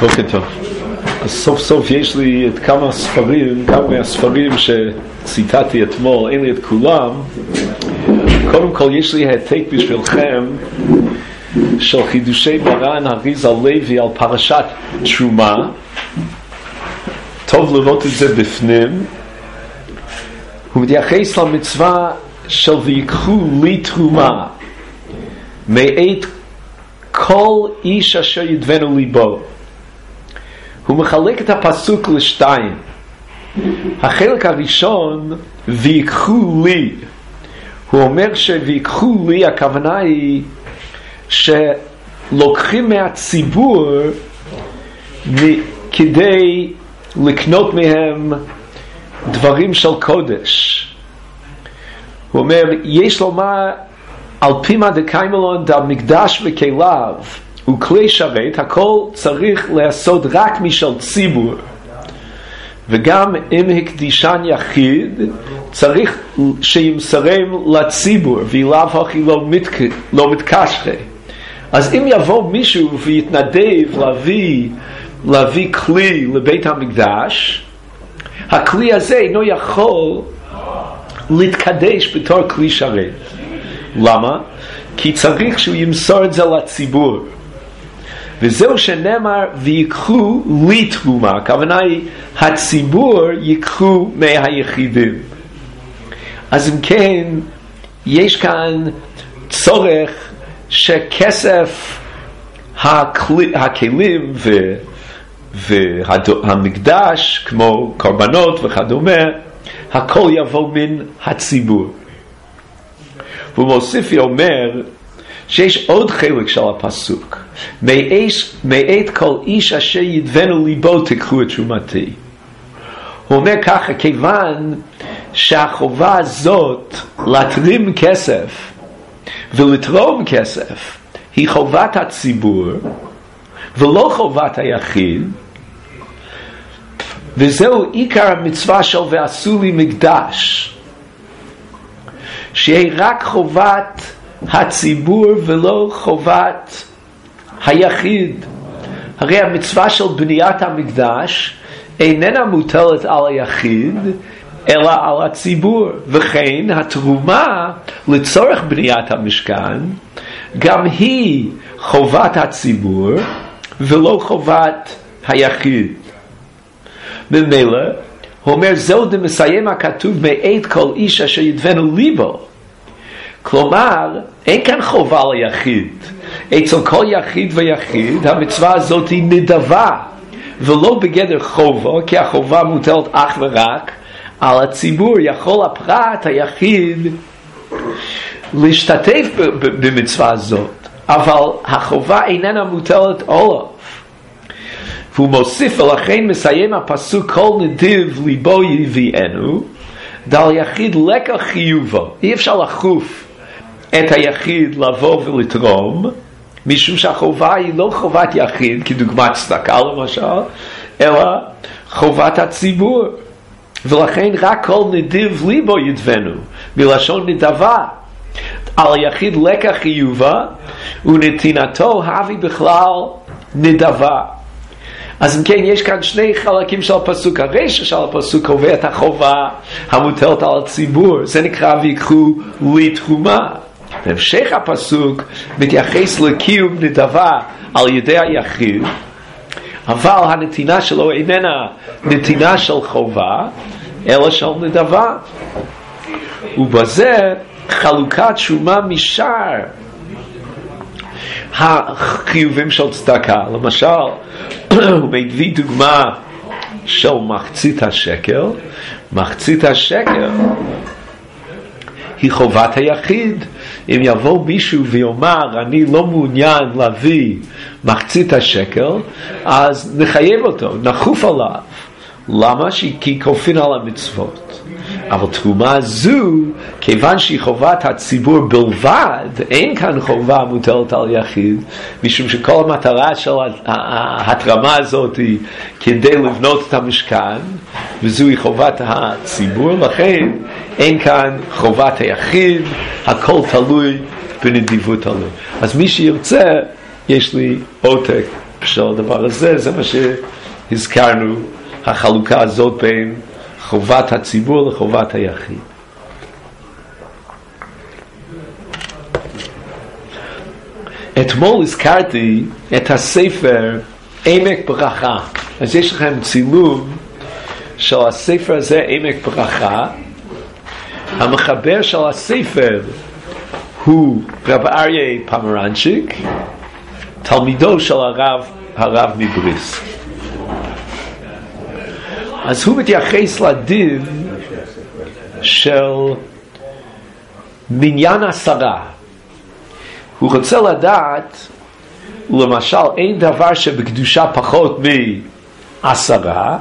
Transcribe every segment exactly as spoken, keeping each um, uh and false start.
בוקר טוב. אז סוף סוף יש לי את כמה ספרים, כמה מהספרים שציטטתי אתמול, אין לי את כולם. קודם כל יש לי העתק בשבילכם של חידושי מרן אריזל לוי על פרשת תרומה. טוב לראות את זה בפנים. הוא מתייחס למצווה של ויקחו לי תרומה מאת כל איש אשר ידבנו ליבו. הוא מחלק את הפסוק לשתיים. החלק הראשון, ויקחו לי, הוא אומר שויקחו לי, הכוונה היא שלוקחים מהציבור כדי לקנות מהם דברים של קודש. הוא אומר, יש לומר על פי מה דקיימלון דה מקדש וכליו וכלי שרת, הכל צריך לעשות רק משל ציבור, וגם אם הקדישן יחיד צריך שימסרם לציבור ואילו הכי לא, מתק... לא מתקשרה. אז אם יבוא מישהו ויתנדב להביא, להביא כלי לבית המקדש, הכלי הזה אינו יכול להתקדש בתור כלי שרת. למה? כי צריך שהוא ימסור את זה לציבור. וזהו שנאמר ויקחו לי תרומה, הכוונה היא הציבור ייקחו מהיחידים. אז אם כן יש כאן צורך שכסף הכלי, הכלים ו, והמקדש כמו קורבנות וכדומה, הכל יבוא מן הציבור. והוא מוסיף ואומר שיש עוד חלק של הפסוק, מאת כל איש אשר ידבנו ליבו תקחו את תרומתי. הוא אומר ככה, כיוון שהחובה הזאת לתרום כסף ולתרום כסף היא חובת הציבור ולא חובת היחיד, וזהו עיקר המצווה של ועשו לי מקדש, שהיא רק חובת הציבור ולא חובת היחיד. הרי המצווה של בניית המקדש איננה מוטלת על היחיד אלא על הציבור, וכן התרומה לצורך בניית המשכן גם היא חובת הציבור ולא חובת היחיד. ממילא הוא אומר, זהו דמסיים הכתוב מאת כל איש אשר ידבנו ליבו. כלומר, אין כאן חובה ליחיד. אצל כל יחיד ויחיד המצווה הזאת היא נדבה ולא בגדר חובה, כי החובה מוטלת אך ורק על הציבור. יכול הפרט היחיד להשתתף במצווה הזאת, אבל החובה איננה מוטלת עליו. והוא מוסיף, ולכן מסיים הפסוק כל נדיב ליבו יביאנו, דל יחיד לקח חיובו. אי אפשר לחוף את היחיד לבוא ולתרום, משום שהחובה היא לא חובת יחיד כדוגמת צדקה למשל, אלא חובת הציבור. ולכן רק כל נדיב ליבו ידבנו, מלשון נדבה. על היחיד לקח חיובה ונתינתו הביא בכלל נדבה. אז אם כן, יש כאן שני חלקים של הפסוק. הרשע של הפסוק קובע את החובה המוטלת על הציבור, זה נקרא ויקחו לי תרומה. בהמשך הפסוק מתייחס לקיום נדבה על ידי היחיד, אבל הנתינה שלו איננה נתינה של חובה אלא של נדבה. ובזה חלוקת תרומה משאר החיובים של צדקה. למשל, הוא מביא דוגמה של מחצית השקל. מחצית השקל היא חובת היחיד. אם יבוא מישהו ויאמר אני לא מעוניין להביא מחצית השקל, אז נחייב אותו, נחוף עליו. למה? כי כופין על המצוות. אבל תרומה זו, כיוון שהיא חובת הציבור בלבד, אין כאן חובה מוטלת על יחיד, משום שכל המטרה של התרמה הזאת היא כדי לבנות את המשכן, וזוהי חובת הציבור, לכן אין כאן חובת היחיד, הכל תלוי בנדיבות עליו. אז מי שירצה, יש לי עותק של הדבר הזה, זה מה שהזכרנו, החלוקה הזאת בין חובת הציבור לחובת היחיד. אתמול הזכרתי את הספר עמק ברכה. אז יש לכם צילום של הספר הזה, עמק ברכה. המחבר של הספר הוא רב אריה פמרנצ'יק, תלמידו של הרב, הרב מבריסק. אז הוא מתייחס לדין של מניין עשרה. הוא רוצה לדעת, למשל, אין דבר שבקדושה פחות מעשרה,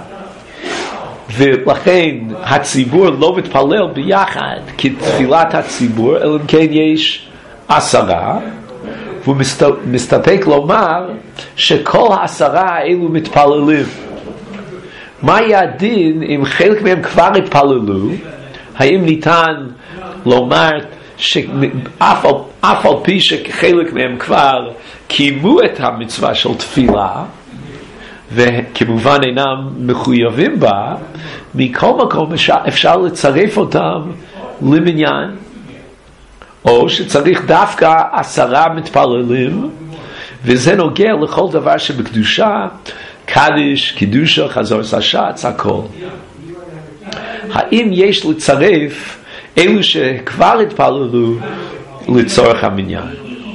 ולכן הציבור לא מתפלל ביחד כתפילת הציבור, אלא אם כן יש עשרה, והוא מסתפק לומר שכל העשרה האלו מתפללים. מה יהיה הדין אם חלק מהם כבר התפללו? האם ניתן לומר שאף על, אף על פי שחלק מהם כבר קיימו את המצווה של תפילה, וכמובן אינם מחויבים בה, מכל מקום אפשר, אפשר לצרף אותם למניין, או שצריך דווקא עשרה מתפללים, וזה נוגע לכל דבר שבקדושה, קדיש, קידושה, חזור סשץ, הכל. האם יש לצרף אלו שכבר התפללו לצורך המניין?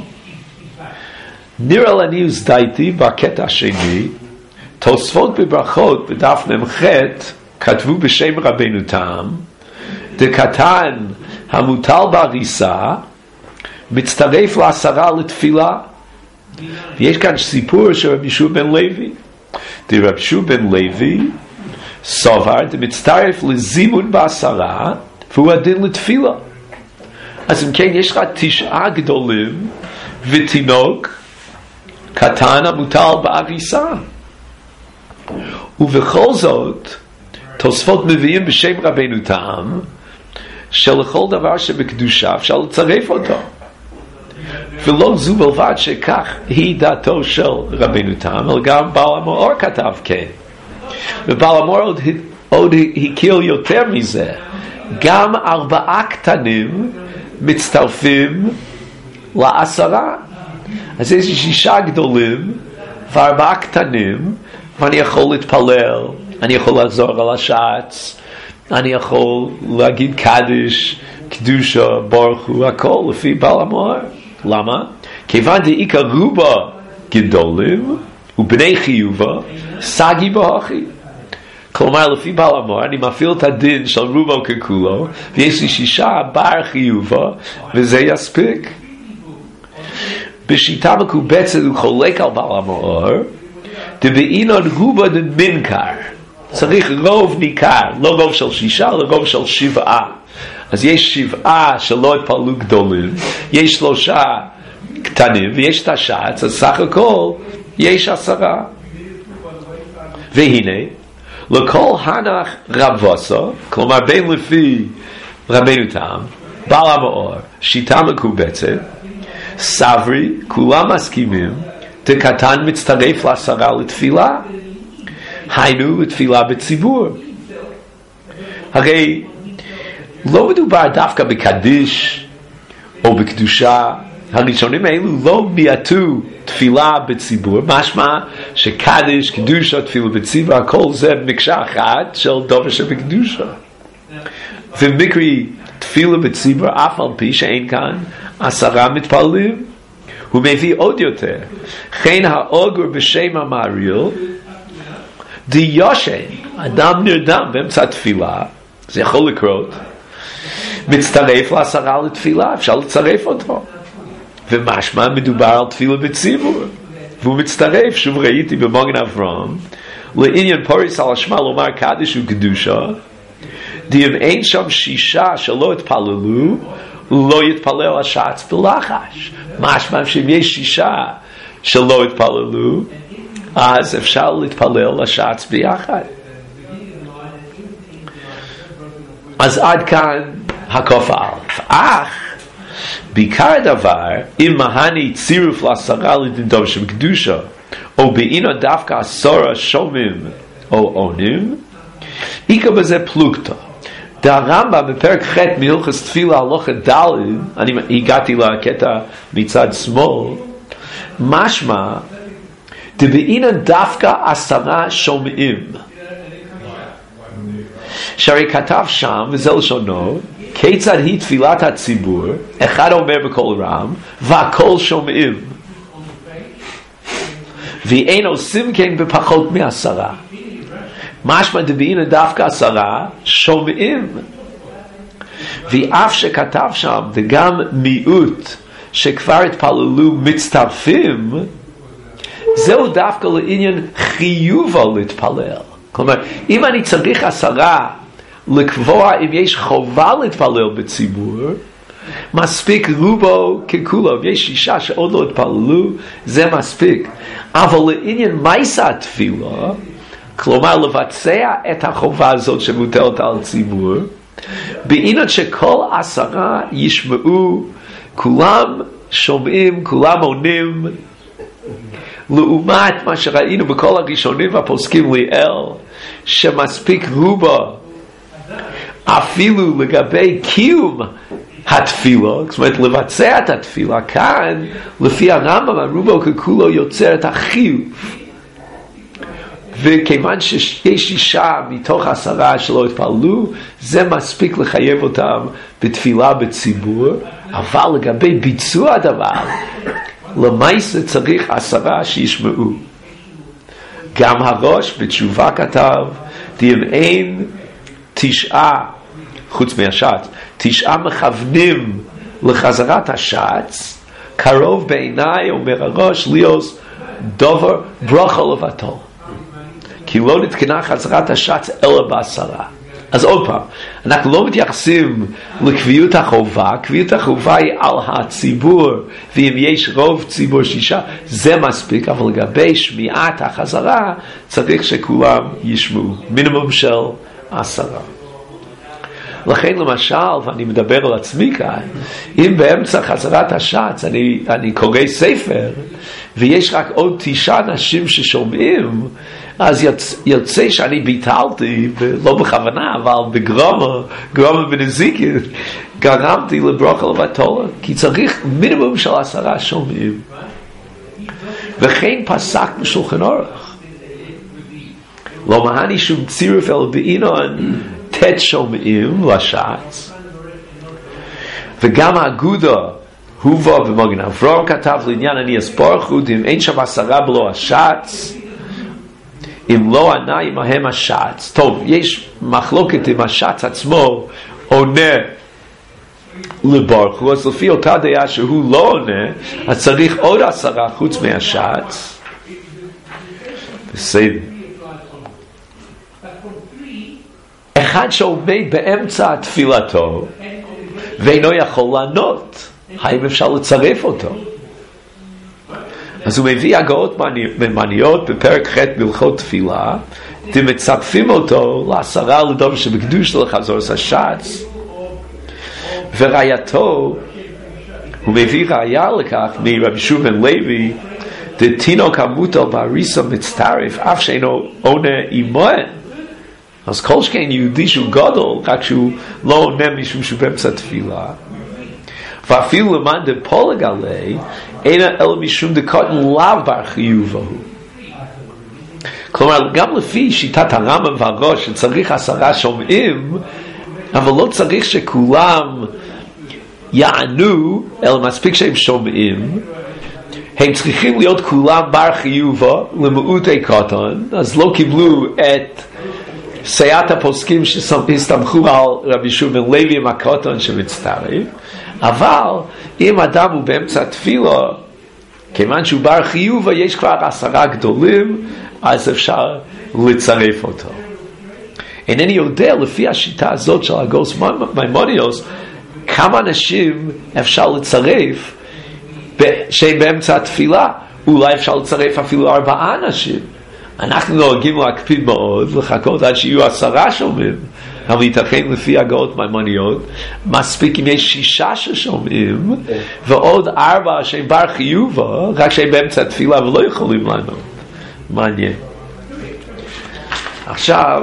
נראה לנו הזדייתי בקטע השני, תוספות בברכות בדף ממ"ח כתבו בשם רבנו תם, דקתן המוטל בהריסה מצטרף לעשרה לתפילה. ויש כאן סיפור של רבי יהושע בן לוי. רבי יהושע בן לוי סובר דמצטרף לזימון בעשרה, והוא הדין לתפילה. אז אם כן, יש לך תשעה גדולים ותינוק קטן המוטל בהריסה. ובכל זאת תוספות מביאים בשם רבנו תם שלכל דבר שבקדושה אפשר לצרף אותו, ולא זו בלבד שכך היא דעתו של רבנו תם, אלא גם בעל המאור כתב כן. ובעל המאור עוד, עוד הכיר יותר מזה, גם ארבעה קטנים מצטרפים לעשרה. אז יש שישה גדולים וארבעה קטנים, ואני יכול להתפלל, אני יכול לחזור על השעץ, אני יכול להגיד קדיש, קדושה, ברוך הוא, הכל לפי בעל המאור. למה? כיוון דאיקה רובה גדולים ובני חיובה סגי בהכי. כלומר, לפי בעל המאור אני מפעיל את הדין של רובו ככולו, ויש לי שישה בר חיובה, וזה יספיק. בשיטה מקובצת הוא חולק על בעל המאור, דבעינון רובה דמנקר, צריך רוב ניכר, לא רוב של שישה, אלא רוב של שבעה. אז יש שבעה שלא התפללו גדולים, יש שלושה קטנים, ויש את השעץ, אז סך הכל יש עשרה. והנה, לכל הנח רב וסו, כלומר בין לפי רבנו תם, בעל המאור, שיטה מקובצת, סברי, כולם מסכימים, דקתן מצטרף לעשרה לתפילה, היינו לתפילה בציבור. הרי לא מדובר דווקא בקדיש או בקדושה, הראשונים האלו לא מיעטו תפילה בציבור, משמע שקדיש, קדושה, תפילה בציבור, הכל זה מקשה אחת של דבר שבקדושה. ומקרי תפילה בציבור, אף על פי שאין כאן עשרה מתפללים, הוא מביא עוד יותר. כן האוגר בשם המריל, די יושן, אדם נרדם באמצע תפילה, זה יכול לקרות, מצטרף לעשרה לתפילה, אפשר לצרף אותו. ומשמע מדובר על תפילה בציבור, והוא מצטרף, שוב ראיתי במגן אברהם, לעניין פוריס על השמה לומר קדיש וקדושה, די אם אין שם שישה שלא התפללו, לא יתפלל השעץ בלחש. משמע שאם יש שישה שלא התפללו, אז אפשר להתפלל השעץ ביחד. אז עד כאן הקוף א'. אך בעיקר הדבר, אם מהני צירוף לעשרה לדין טוב שבקדושה או בעינו דווקא עשרה שומעים או עונים, איקה בזה פלוגתא. הרמב"ם בפרק ח' מהלכות תפילה הלכה ד', אני הגעתי לקטע מצד שמאל, משמע דבעינן דווקא עשרה שומעים, שהרי כתב שם, וזה לשונו, כיצד היא תפילת הציבור, אחד אומר בקול רם והכל שומעים, ואין עושים כן בפחות מעשרה. משמע דבעינן דווקא עשרה שומעים, ואף שכתב שם וגם מיעוט שכבר התפללו מצטרפים, זהו דווקא לעניין חיובו להתפלל. כלומר, אם אני צריך עשרה לקבוע אם יש חובה להתפלל בציבור, מספיק רובו ככולו. אם יש שישה שעוד לא התפללו, זה מספיק. אבל לעניין מעשה התפילה, כלומר לבצע את החובה הזאת שמוטלת על ציבור, בעניין שכל עשרה ישמעו, כולם שומעים, כולם עונים, לעומת מה שראינו בכל הראשונים והפוסקים ליאל, שמספיק רובו אפילו לגבי קיום התפילה, זאת אומרת לבצע את התפילה. כאן לפי הרמב"ם הרובו ככולו יוצר את החיוב, וכיוון שיש שישה מתוך עשרה שלא התפללו, זה מספיק לחייב אותם בתפילה בציבור. אבל לגבי ביצוע הדבר, למעשה צריך עשרה שישמעו. גם הראש בתשובה כתב, אם אין תשעה, חוץ מהשץ, תשעה מכוונים לחזרת השץ, קרוב בעיניי, אומר הראש, ליאוס דובר ברכה לבטל, כי לא נתקנה חזרת השץ אלא בעשרה. אז עוד פעם, אנחנו לא מתייחסים לקביעות החובה. קביעות החובה היא על הציבור, ואם יש רוב ציבור שישה זה מספיק, אבל לגבי שמיעת החזרה צריך שכולם ישמעו, מינימום של עשרה. לכן למשל, ואני מדבר על עצמי כאן, אם באמצע חזרת השץ אני, אני קורא ספר ויש רק עוד תשעה אנשים ששומעים, אז יוצא, יוצא שאני ביטלתי, לא בכוונה, אבל בגרומה, גרומה בנזיקית, גרמתי לברכה לבטלה, כי צריך מינימום של עשרה שומעים. וכן פסק בשולחן אורך. לא מהני שום צירוף אל בעינון תת שומעים לשץ. וגם האגודה, הובא במגן אברהם כתב לעניין אני אספור חוד, אם אין שם עשרה בלא השץ, אם לא ענה עמהם השץ. טוב, יש מחלוקת אם השץ עצמו עונה לברכו, אז לפי אותה דעה שהוא לא עונה, אז צריך עוד עשרה חוץ מהשץ. בסדר. אחד שעומד באמצע תפילתו ואינו יכול לענות, האם אפשר לצרף אותו? אז הוא מביא הגאות ממניות בפרק ח' בהלכות תפילה, אתם מצרפים אותו לעשרה לדום שבקדוש לחזור השץ, וראייתו, הוא מביא ראיה לכך מרבי שוב בן לוי, דתינוק המוטל באריסה מצטרף אף שאינו עונה עמהם. אז כל שכן יהודי שהוא גדול, רק שהוא לא עונה משום שהוא באמצע תפילה, ואפילו למען דפולג עלי, אין אלא משום דקוטן לאו בר חיובו. כלומר, גם לפי שיטת הרמב"ם והראש, שצריך עשרה שומעים, אבל לא צריך שכולם יענו, אלא מספיק שהם שומעים, הם צריכים להיות כולם בר חיובו, למעוטי קוטן, אז לא קיבלו את סייעת הפוסקים שהסתמכו על רבי שוב בן לוי עם הקוטן שמצטרף, אבל אם אדם הוא באמצע תפילה, כיוון שהוא בר חיובה, יש כבר עשרה גדולים, אז אפשר לצרף אותו. אינני יודע לפי השיטה הזאת של הגאוס מימוניוס, כמה אנשים אפשר לצרף שהם באמצע התפילה. אולי אפשר לצרף אפילו ארבעה אנשים. אנחנו נוהגים להקפיד מאוד לחכות עד שיהיו עשרה שומעים, אבל ייתכן לפי הגאות מימוניות, מספיק אם יש שישה ששומעים, ועוד ארבע שהם בר חיובה, רק שהם באמצע התפילה ולא יכולים לענות. מעניין. עכשיו,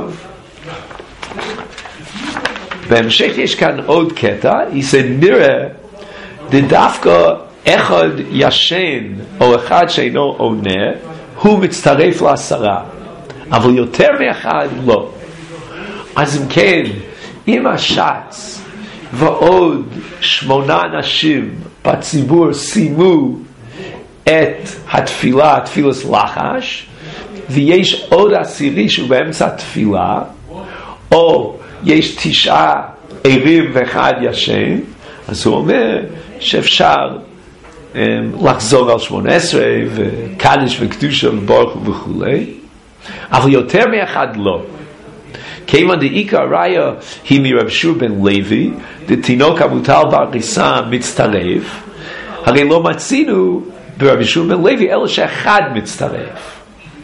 בהמשך יש כאן עוד קטע, זה נראה, דווקא אחד ישן, או אחד שאינו עונה, הוא מצטרף לעשרה, אבל יותר מאחד לא. אז אם כן, אם השץ ועוד שמונה אנשים בציבור סיימו את התפילה, תפילת לחש, ויש עוד עשירי שהוא באמצע התפילה, או יש תשעה ערים ואחד ישן, אז הוא אומר שאפשר um, לחזור על שמונה עשרה וקדש וקדושה וברוך וכו', אבל יותר מאחד לא. כיוון דעיקר הראיה היא מרב שור בן לוי, דתינוק המוטל בעריסה מצטרף, הרי לא מצינו ברב שור בן לוי אלא שאחד מצטרף.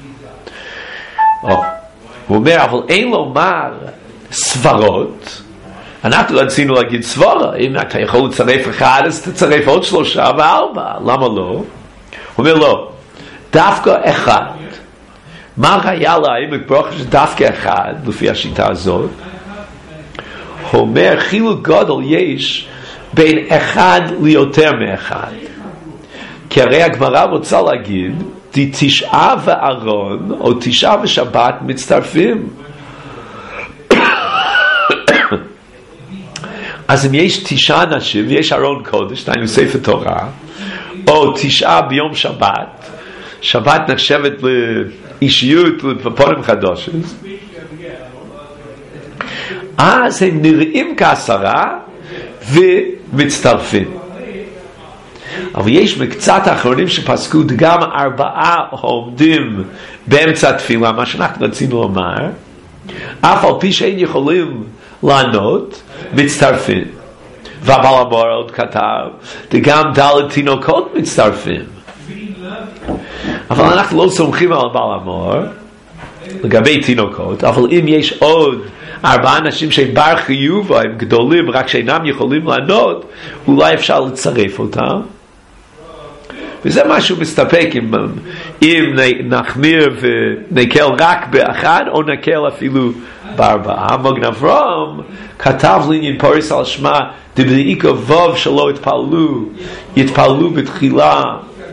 או, הוא אומר, אבל אין לומר סברות, אנחנו רצינו להגיד סברה, אם אתה יכול לצרף אחד אז תצרף עוד שלושה וארבע, למה לא? הוא אומר לא, דווקא אחד. מה היה לה אם ברוך זה דווקא אחד לפי השיטה הזאת? הוא אומר חילוק גדול יש בין אחד ליותר מאחד, כי הרי הגמרא רוצה להגיד די תשעה וארון או תשעה ושבת מצטרפים. אז אם יש תשעה אנשים ויש ארון קודש, דהיינו ספר תורה, או תשעה ביום שבת, שבת נחשבת לאישיות לפונים חדושים, אז הם נראים כעשרה ומצטרפים. אבל יש מקצת האחרונים שפסקו גם ארבעה עומדים באמצע התפילה, מה שאנחנו רצינו לומר, אף על פי שאין יכולים לענות, מצטרפים. והבעל המור עוד כתב, וגם דלת תינוקות מצטרפים. אבל אנחנו לא סומכים על הבעל המור לגבי תינוקות, אבל אם יש עוד ארבעה אנשים שהם בר חיוב, הם גדולים, רק שאינם יכולים לענות, אולי אפשר לצרף אותם. וזה משהו מסתפק אם, אם נחמיר ונקל רק באחד, או נקל אפילו בארבעה. מגן אברהם כתב לעניין פוריס על שמה, דבעיקר וו שלא התפעלו, יתפעלו בתחילה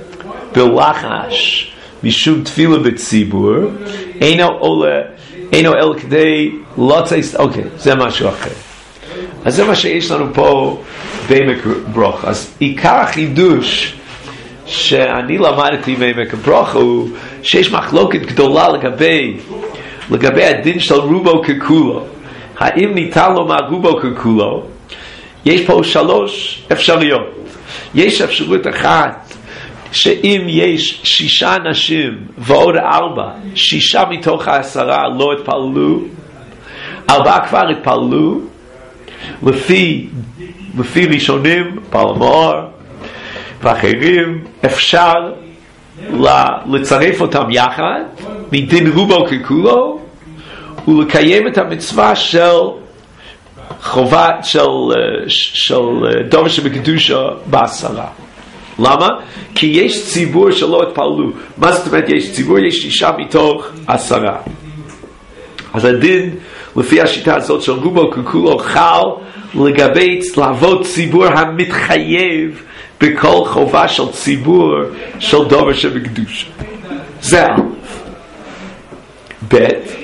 בלחש, משום תפילה בציבור, אינו עולה, אינו אל כדי לא צייסט, אוקיי, זה משהו אחר. אז זה מה שיש לנו פה בעמק ברוך. אז עיקר החידוש שאני למדתי בעמק ברוך הוא שיש מחלוקת גדולה לגבי לגבי הדין של רובו ככולו. האם ניתן לומר רובו ככולו? יש פה שלוש אפשרויות. יש אפשרות אחת שאם יש שישה אנשים ועוד ארבע, שישה מתוך העשרה לא התפעלו, ארבעה כבר התפעלו, לפי, לפי ראשונים, בעל המור ואחרים, אפשר לצרף אותם יחד, מדין רובו ככולו, ולקיים את המצווה של חובה של, של דובר שבקדושה בעשרה. למה? כי יש ציבור שלא התפעלו. מה זאת אומרת יש ציבור? יש שישה מתוך עשרה. אז הדין לפי השיטה הזאת של רובו ככולו חל לגבי לעבוד ציבור המתחייב בכל חובה של ציבור של דובר שבקדושה. זה א'. ב',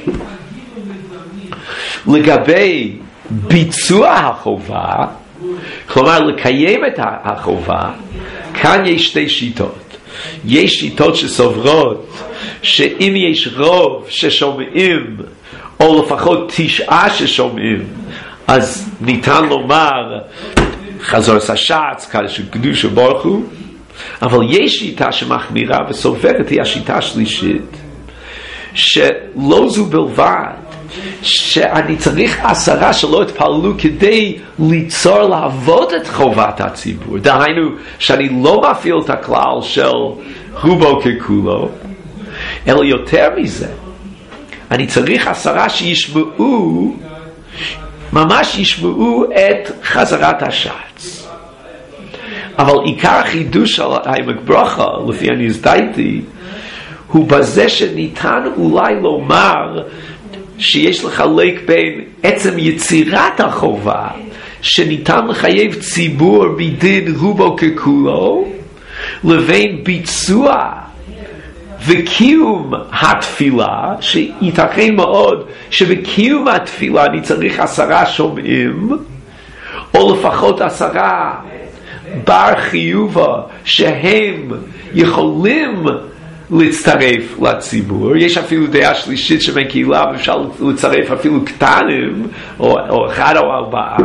לגבי ביצוע החובה, כלומר לקיים את החובה, כאן יש שתי שיטות. יש שיטות שסוברות שאם יש רוב ששומעים, או לפחות תשעה ששומעים, אז ניתן לומר חזור סשץ, קדש וקדושה ברוך הוא. אבל יש שיטה שמחמירה וסוברת, היא השיטה השלישית, שלא זו בלבד, שאני צריך עשרה שלא התפעלו כדי ליצור לעבוד את חובת הציבור. דהיינו שאני לא מפעיל את הכלל של רובו ככולו, אלא יותר מזה, אני צריך עשרה שישמעו ממש ישמעו את חזרת השץ. אבל עיקר החידוש של העמק ברכה, לפי אני הזדהיתי, הוא בזה שניתן אולי לומר שיש לחלק בין עצם יצירת החובה, שניתן לחייב ציבור בדין רובו ככולו, לבין ביצוע וקיום התפילה, שייתכן מאוד שבקיום התפילה אני צריך עשרה שומעים, או לפחות עשרה בר חיובה שהם יכולים להצטרף לציבור. יש אפילו דעה שלישית שמקהילה ואפשר לצרף אפילו קטנים או, או אחד או ארבעה,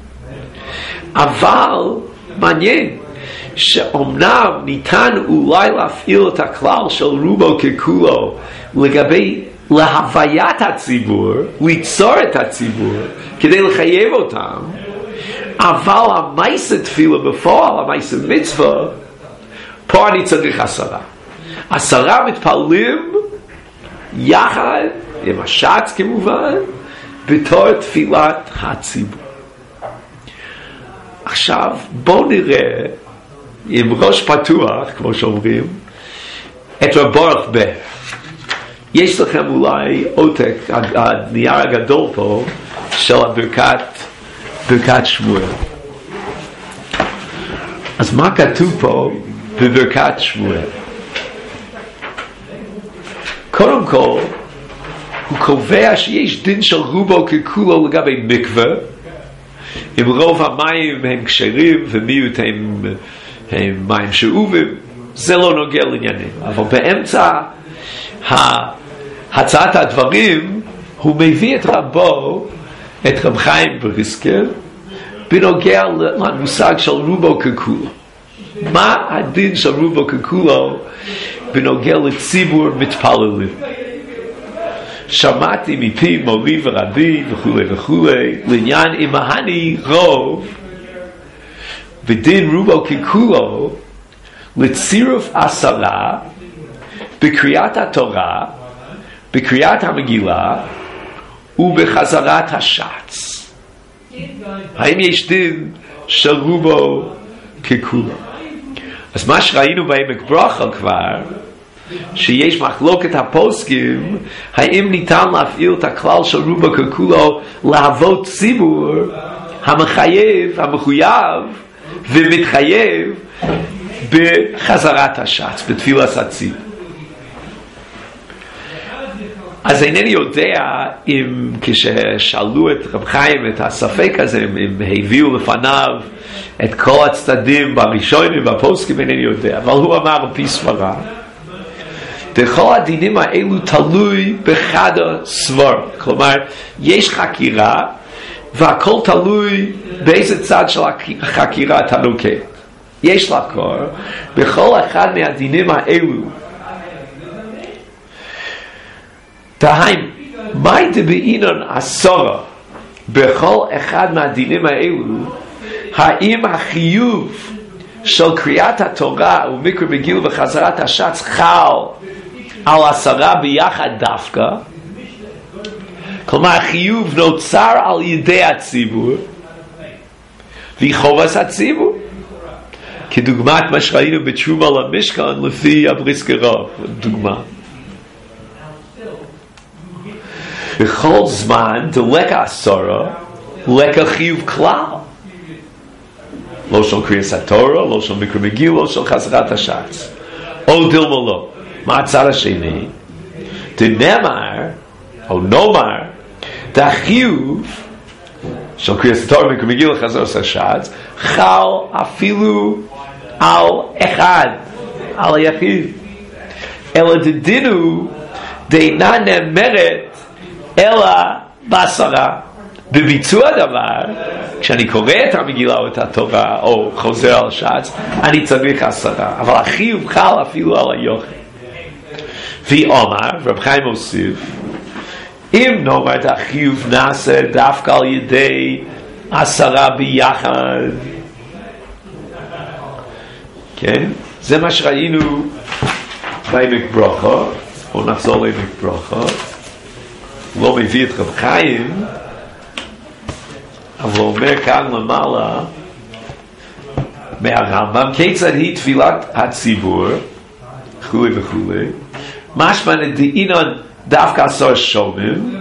אבל מעניין שאומנם ניתן אולי להפעיל את הכלל של רובו ככולו לגבי להוויית הציבור, ליצור את הציבור כדי לחייב אותם, אבל המייסה תפילה בפועל, המייסה מצווה, פה אני צריך עשרה. עשרה מתפללים יחד עם השץ כמובן בתור תפילת הציבור. עכשיו בואו נראה עם ראש פתוח, כמו שאומרים, את רב בורך ב. יש לכם אולי עותק, הנייר הגדול פה של הברכת ברכת שמואל. אז מה כתוב פה בברכת שמואל? קודם כל, הוא קובע שיש דין של רובו ככולו לגבי מקווה, אם רוב המים הם כשרים ומיעוט הם, הם מים שאובים, זה לא נוגע לעניינים. אבל באמצע הצעת הדברים, הוא מביא את רבו, את רב חיים בריסקל, בנוגע למושג של רובו ככולו. מה הדין של רובו ככולו בנוגע לציבור מתפללים? שמעתי מפי מורי ורבי וכו' וכו' לעניין אם אני רוב ודין רובו ככולו לצירוף עשרה בקריאת התורה, בקריאת המגילה ובחזרת השץ. האם יש דין של רובו ככולו? אז מה שראינו בעמק ברכה כבר, שיש מחלוקת הפוסקים, האם ניתן להפעיל את הכלל של רובו ככולו להוות ציבור המחייב, המחויב ומתחייב בחזרת השץ, בתפילת הציבור. אז אינני יודע אם כששאלו את רב חיים את הספק הזה, אם הביאו לפניו את כל הצדדים בראשונים והפוסקים, אינני יודע, אבל הוא אמר על פי סברה, בכל הדינים האלו תלוי בחד הסבר, כלומר יש חקירה והכל תלוי באיזה צד של החקירה אתה נוקט. יש לחקור בכל אחד מהדינים האלו, דהיינו, מהי דבעינן עשרה בכל אחד מהדינים האלו, האם החיוב של קריאת התורה ומקרא מגילה וחזרת השץ חל על עשרה ביחד דווקא, כלומר החיוב נוצר על ידי הציבור וחובת הציבור, כדוגמת מה שראינו בתשומה למשכן לפי הבריסקר, דוגמה. בכל זמן דלק עשרה לק חיוב כלל, לא של קריאת התורה, לא של מקרא מגילה, לא של חזרת השץ, או דילמה לא. מה הצד השני? דנאמר או נאמר דחיוב של קריאת התורה, מקרא מגילה, חזרת השץ חל אפילו על אחד, על היחיד, אלא דדינו דאינה נאמרת אלא בעשרה. בביצוע דבר, כשאני קורא את המגילה או את התורה או חוזר על שץ, אני צריך עשרה, אבל החיוב חל אפילו על היוחד. ואומר, רב חיים מוסיף, אם נאמר את החיוב נעשה דווקא על ידי עשרה ביחד, כן? זה מה שראינו בעמק ברכה. בואו נחזור לעמק ברכה. לא מביא את רב חיים, אבל הוא אומר כאן למעלה מהרמב"ם, כיצד היא תפילת הציבור וכולי וכולי, משמע דאינן דווקא עשר שומם,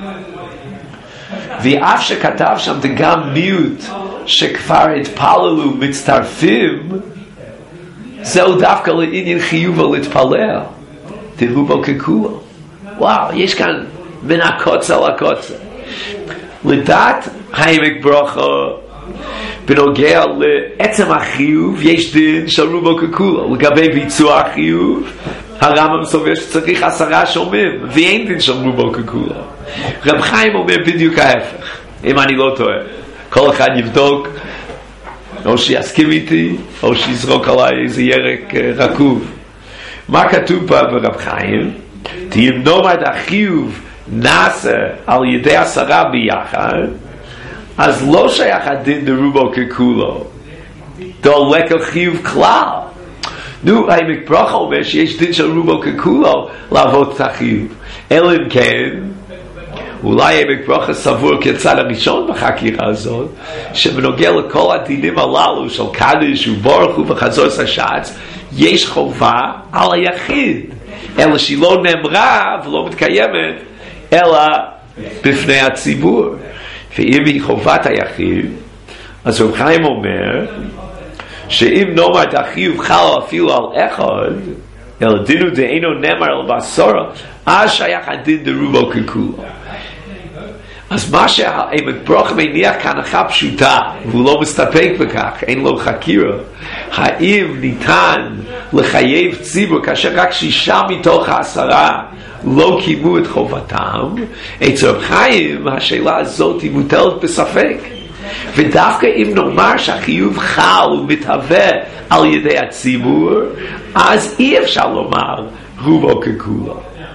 ואף שכתב שם גם מיעוט שכבר התפללו מצטרפים, זהו דווקא לעניין חיוב להתפלל, תראו בו ככולו. וואו, יש כאן מן הקוצה לקוצה. לדעת העמק ברכה בנוגע לעצם החיוב, יש דין של רובו ככולו. לגבי ביצוע החיוב, הרמב"ם סובר שצריך עשרה שומעים, ואין דין של רובו ככולו. רב חיים אומר בדיוק ההפך, אם אני לא טועה. כל אחד יבדוק, או שיסכים איתי, או שיזרוק עליי איזה ירק רקוב. מה כתוב פה ברב חיים? תימנום עד החיוב נעשה על ידי עשרה ביחד, אז לא שייך הדין דרובו ככולו, דולק על חיוב כלל. נו, העמק ברכה אומר שיש דין של רובו ככולו לעבוד את החיוב. אלא אם כן, אולי העמק ברכה סבור כצד הראשון בחקירה הזאת, שבנוגע לכל הדינים הללו של קדש ובורך ובחזור השעץ, יש חובה על היחיד, אלא שהיא לא נאמרה ולא מתקיימת, אלא בפני הציבור. ואם היא חובת היחיד, אז רב חיים אומר, שאם נאמר את החיוב חל אפילו על אחד, אלא דינו דאינו נאמר על בעשרה, אז שייך הדין דרובו ככולו. אז מה שהעמק ברכה מניח כהנחה פשוטה, והוא לא מסתפק בכך, אין לו חקירה, האם ניתן לחייב ציבור כאשר רק שישה מתוך העשרה לא קיימו את חובתם? אצל רב חיים השאלה הזאת היא מוטלת בספק, ודווקא אם נאמר שהחיוב חל ומתהווה על ידי הציבור, אז אי אפשר לומר רובו ככולו.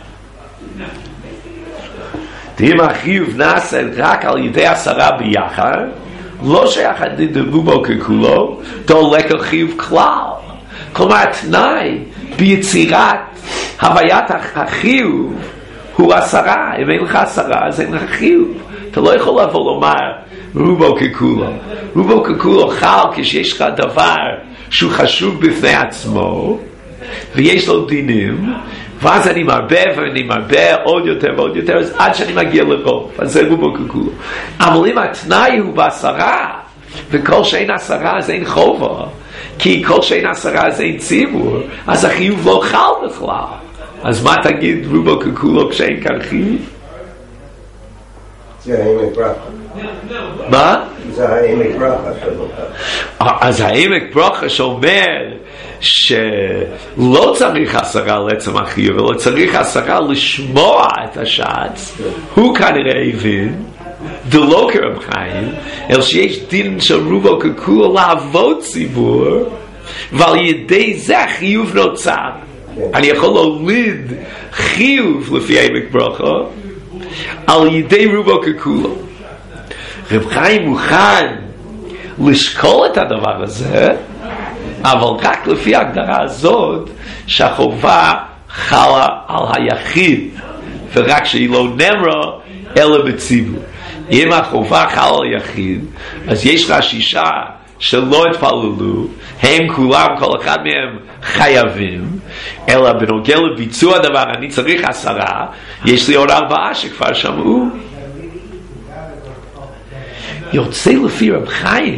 אם החיוב נעשה רק על ידי עשרה ביחד, לא שייך הדין דרובו ככולו, דולק על חיוב כלל. כלומר, התנאי ביצירת הוויית החיוב הוא עשרה. אם אין לך עשרה, אז אין לך חיוב. אתה לא יכול לבוא לומר רובו ככולו. רובו ככולו חל כשיש לך דבר שהוא חשוב בפני עצמו, ויש לו דינים, ואז אני מרבה ואני מרבה עוד יותר ועוד יותר, אז עד שאני מגיע לרוב, אז זה רובו ככולו. אבל אם התנאי הוא בעשרה, וכל שאין עשרה אז אין חובה, כי כל שאין עשרה אז אין ציבור, אז החיוב לא חל בכלל. אז מה תגיד רובו ככולו כשאין כאן חיוב? זה העמק ברכה. מה? זה העמק ברכה שלו. אז העמק ברכה שאומר שלא צריך עשרה לעצם החיוב, אלא צריך עשרה לשמוע את השעץ, הוא כנראה הבין, דלא כרב חיים, אלא שיש דין של רובו ככולו לעבוד ציבור, ועל ידי זה החיוב נוצר. אני יכול להוליד חיוב לפי העמק ברכה על ידי רובו ככולו. רב חיים מוכן לשקול את הדבר הזה, אבל רק לפי ההגדרה הזאת שהחובה חלה על היחיד, ורק שהיא לא נאמרה אלא בציבור. אם החובה חלה על היחיד, אז יש לך שישה שלא התפללו, הם כולם, כל אחד מהם חייבים, אלא בנוגע לביצוע דבר אני צריך עשרה, יש לי עוד ארבעה שכבר שמעו. יוצא לפי רב חיים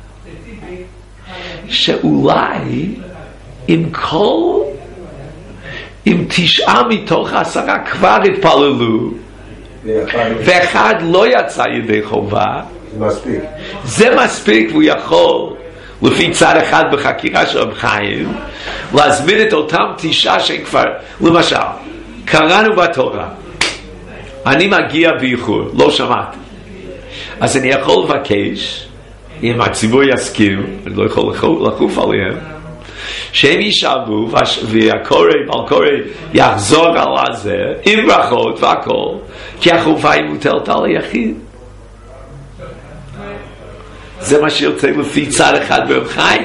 שאולי עם כל, עם תשעה מתוך העשרה כבר התפללו, ואחד לא יצא ידי חובה, זה מספיק. זה מספיק, והוא יכול לפי צד אחד בחקירה של רב חיים להזמין את אותם תשעה שהם כבר, למשל קראנו בתורה, אני מגיע באיחור, לא שמעתי, אז אני יכול לבקש, אם הציבור יסכים, אני לא יכול לחוף עליהם, שהם יישאבו והקורא, בעל קורא יחזור על זה עם ברכות והכל, כי החובה היא מוטלת על היחיד. זה מה שיוצא לפי צד אחד ברב חיים.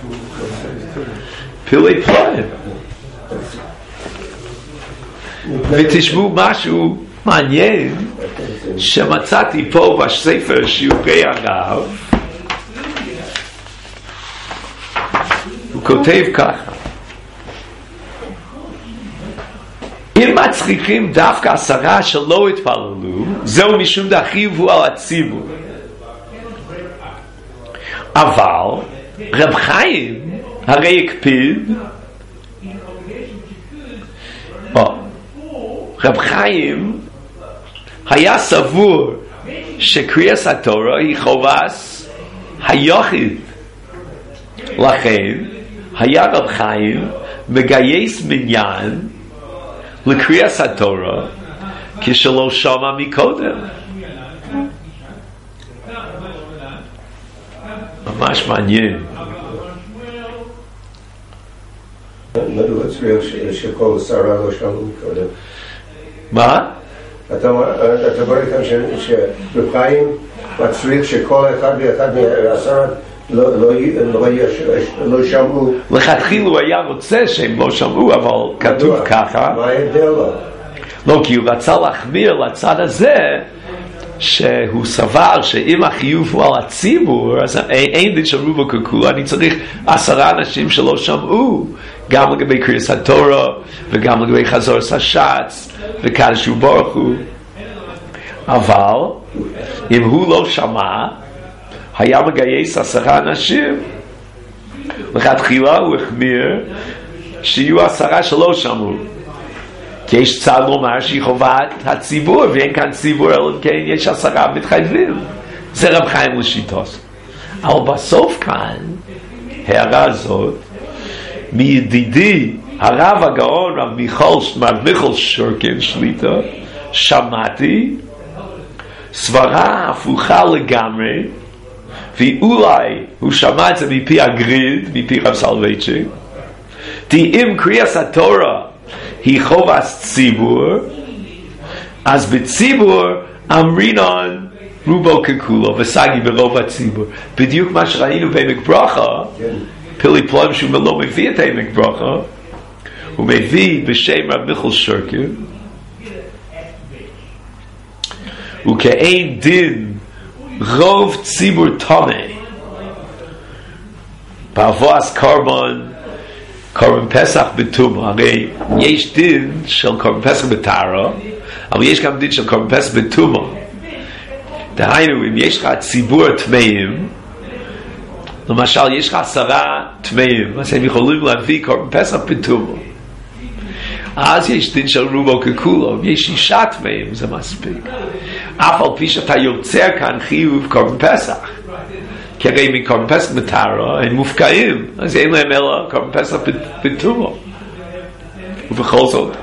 פילי פלואים. ותשמעו משהו מעניין שמצאתי פה בספר שיעורי הרב, הוא כותב ככה: אם מצריכים דווקא עשרה שלא התפללו, זהו משום דחייבו על הציבור. אבל רב חיים הרי הקפיד, או, רב חיים היה סבור שקריאת התורה היא חובס היחיד. לכן היה רב חיים מגייס מניין לקריאת התורה כשלא שמע מקודם. ממש מעניין. מדוע צריך שכל שרה לא שמעו מקודם? מה? אתה אומר כאן שרב חיים מצריך שכל אחד ואחד מהעשרה לא שמעו. לכתחילה הוא היה רוצה שהם לא שמעו, אבל כתוב ככה. מה ההבדל לו? לא, כי הוא רצה להחמיר לצד הזה, שהוא סבר שאם החיוב הוא על הציבור, אז אין דין של רובו ככולה, אני צריך עשרה אנשים שלא שמעו, גם לגבי קריאת התורה וגם לגבי חזור השץ וקדשו ברוך הוא. אבל אם הוא לא שמע, היה מגייס עשרה אנשים, לכתחילה הוא החמיר שיהיו עשרה שלא שמעו, כי יש צד לומר שהיא חובת הציבור, ואין כאן ציבור אלא כן יש עשרה מתחייבים. זה רב חיים לשיטות. אבל בסוף כאן הערה זאת מידידי הרב הגאון רב מיכל שורקין שליטה, שמעתי סברה הפוכה לגמרי, ואולי הוא שמע את זה מפי הגריד, מפי רב סלווייצ'יק, אם קריאת התורה היא חובס ציבור, אז בציבור אמרינן רובו ככולו וסגי ברוב הציבור. בדיוק מה שראינו בעמק ברכה, פילי פלוים שהוא לא מביא את עמק ברכה, הוא מביא בשם רב מיכל שורקין, וכאין דין רוב ציבור תומא בעבוס קורבן קורבן פסח בתומה. הרי יש דין של קורבן פסח בטהרה, אבל יש גם דין של קורבן פסח בתומה. דהיינו, אם יש לך ציבור טמאים, למשל יש לך עשרה טמאים, אז הם יכולים להביא קורבן פסח בתומה, אז יש דין של רובו ככולו. אם יש שישה טמאים זה מספיק, אף על פי שאתה יוצר כאן חיוב קורבן פסח, כי הרי מקורבן פסח בטהרה הם מופקעים, אז אין להם אלא קורבן פסח בתומה. ובכל זאת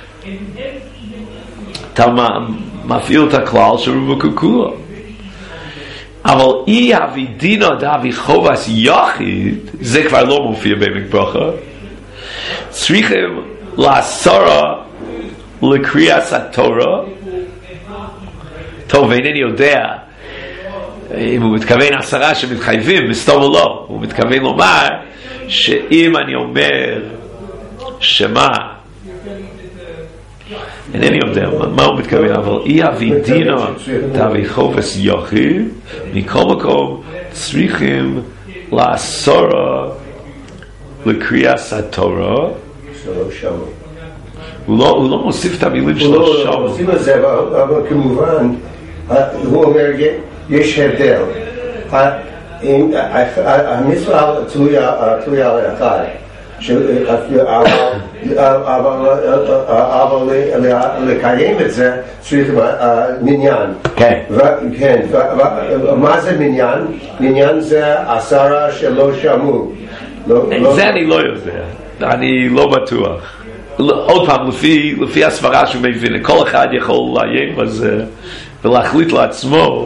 אתה מפעיל את הכלל של רובו ככולו. אבל אי אבי דינו דאבי חובס יחיד, זה כבר לא מופיע בעמק ברכה. צריכים לעשרה לקריאת התורה. טוב, אינני יודע אם הוא מתכוון עשרה שמתחייבים, מסתום או לא. הוא מתכוון לומר שאם אני אומר שמה, אינני יודע מה הוא מתכוון, אבל אי אבי דינו דאבי חובס יחיד, מכל מקום צריכים לעשרה לקריאת התורה. הוא לא מוסיף את המילים שלו שם. הוא לא מוסיף את זה, אבל כמובן הוא אומר יש הבדל. המצווה תלויה על אחד, אבל לקיים את זה צריך מניין. כן. מה זה מניין? מניין זה עשרה שלא שמעו. זה אני לא יודע, אני לא בטוח. עוד פעם, לפי, לפי הסברה שהוא מבין, כל אחד יכול לעיין בזה ולהחליט לעצמו,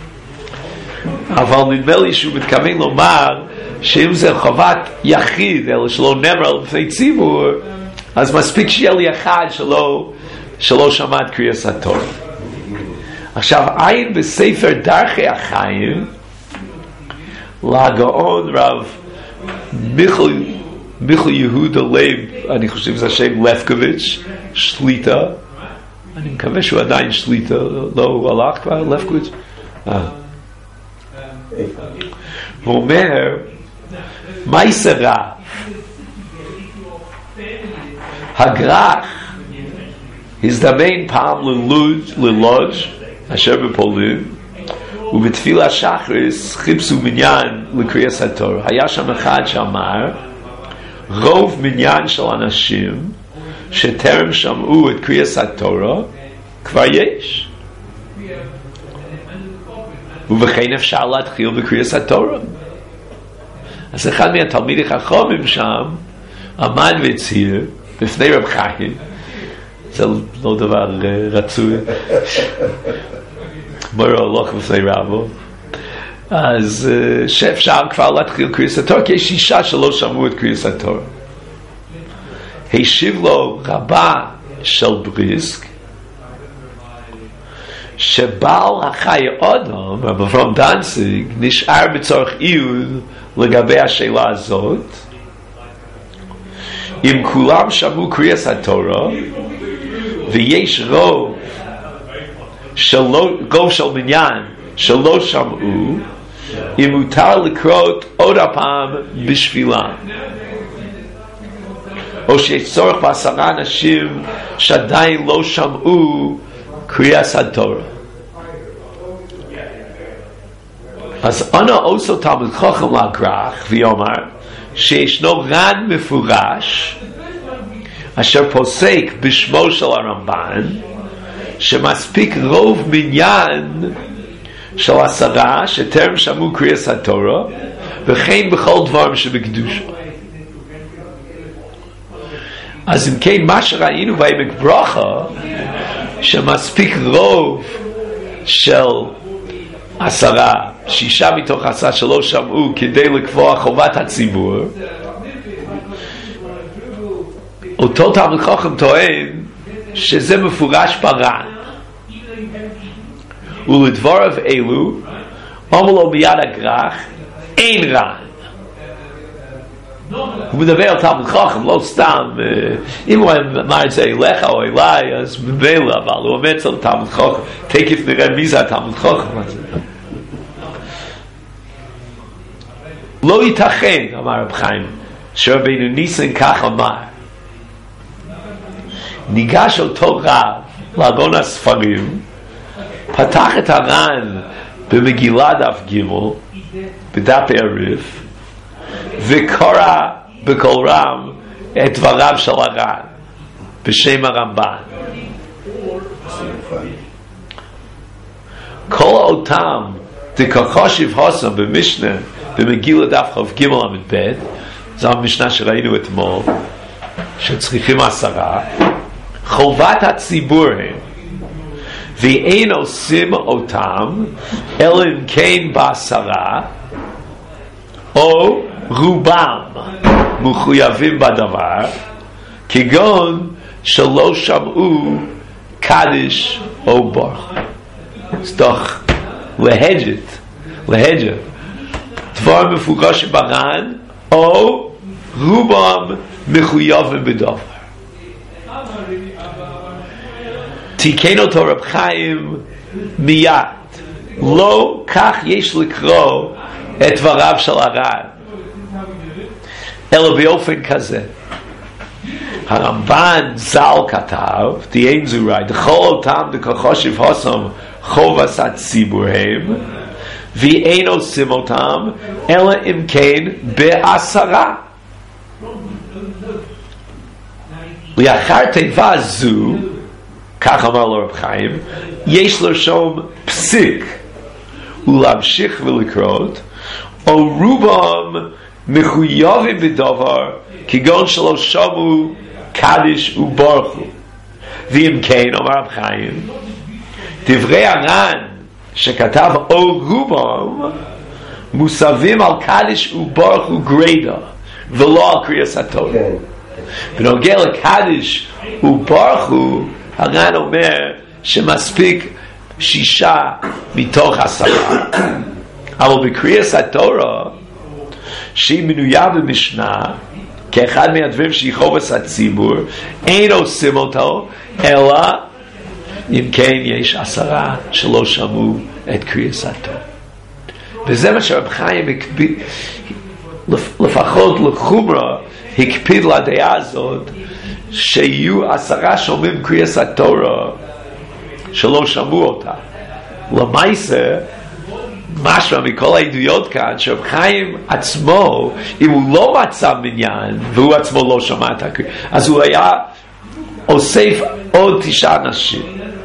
אבל נדמה לי שהוא מתכוון לומר שאם זה חובת יחיד, אלא שלא נאמר לפני ציבור, אז מספיק שיהיה לי אחד שלא, שלא שמע את קריאת התורה. עכשיו, עין בספר דרכי החיים, לגאון רב מיכל מיכל יהודה לייב, אני חושב שזה השם לפקוביץ' שליטה, אני מקווה שהוא עדיין שליטה, לא הוא הלך כבר, לפקוץ. הוא אומר, מה יסרה? הגרח הזדמן פעם ללודג' אשר בפולין, ובתפילה שחריס חיפשו מניין לקריאת התורה. היה שם אחד שאמר, רוב מניין של אנשים שטרם שמעו את קריאת התורה כבר יש, ובכן אפשר להתחיל בקריאת התורה. אז אחד מהתלמידי חכמים שם עמד והצהיר בפני רב חיים, זה לא דבר רצוי, מורה הולך בפני רבו, אז שאפשר כבר להתחיל קריאת התורה, כי יש שישה שלא שמעו את קריאת התורה. השיב לו רבה של בריסק, שבעל החי אדם, רב אברהם דנציג, נשאר בצורך עיון לגבי השאלה הזאת. אם כולם שמעו קריאת התורה ויש רוב שלא, רוב של מניין שלא שמעו, אם מותר לקרות עוד הפעם בשבילם, או שיש צורך בעשרה אנשים שעדיין לא שמעו קריאת התורה. אז אנא עושה תלמיד חכם לגרח ויאמר שישנו ר"ן מפורש אשר פוסק בשמו של הרמב"ן שמספיק רוב מניין של עשרה שטרם שמעו קריאת התורה, וכן בכל דברים שבקדושה. אז אם כן, מה שראינו בעמק ברכה, שמספיק רוב של עשרה, שישה מתוך עשרה שלא שמעו כדי לקבוע חובת הציבור, אותו תלמיד חכם טוען שזה מפורש בר"ן, ולדבריו אלו אומר לו מיד הגרח, אין ר"ן. הוא מדבר על תלמיד חכם, לא סתם, אם הוא אמר את זה אליך או אליי, אז ממילא, אבל הוא אומר אצל תלמיד חכם, תכף נראה מי זה התלמיד חכם הזה. לא ייתכן, אמר רב חיים, שרבנו ניסן כך אמר. ניגש אותו רב לאגון הספרים, פתח את הר"ן במגילה דף ג' בדף עריף, וקורא בקול רם את דבריו של הר"ן בשם הרמב"ן. כל אותם דקחשיב הסם במשנה במגילה דף כ"ג עמוד ב', זו המשנה שראינו אתמול, שצריכים עשרה, חובת הציבור הם, ואין עושים אותם אלא אם כן בעשרה או רובם מחויבים בדבר, כגון שלא שמעו קדיש או ברך. סתוך להג'ת להג'ת דבר מפורש בר"ן או רובם מחויבים בדבר. תיקן אותו רב חיים מיד, לא כך יש לקרוא את דבריו של הר"ן, אלא באופן כזה. הרמב"ן ז"ל כתב, דיין זוראי, דכל אותם דקחשיב הסם חובס הציבור הם, ואין עושים אותם אלא אם כן בעשרה. לאחר תיבה זו, כך אמר לו רב חיים, יש לרשום פסיק ולהמשיך ולקרות, או רובם מחויבים בדבר כגון שלא שמעו קדיש וברכו. ואם כן, אומר רב חיים, דברי הר"ן שכתב או רובם מוסבים על קדיש וברכו גרידא ולא על קריאת התורה. בנוגע לקדיש וברכו, הר"ן אומר שמספיק שישה מתוך עשרה, אבל בקריאת התורה שהיא מנויה במשנה כאחד מהדברים שהיא חובס הציבור, אין עושים אותו אלא אם כן יש עשרה שלא שמעו את קריאת התורה. וזה מה שרב חיים הקפיד, לפחות לחומרה הקפיד לדעה הזאת, שיהיו עשרה שומעים קריאת התורה שלא שמעו אותה. למעשה משמע מכל העדויות כאן שרב חיים עצמו, אם הוא לא מצא מניין והוא עצמו לא שמע את הקריאה, אז הוא היה הוסיף עוד תשעה אנשים.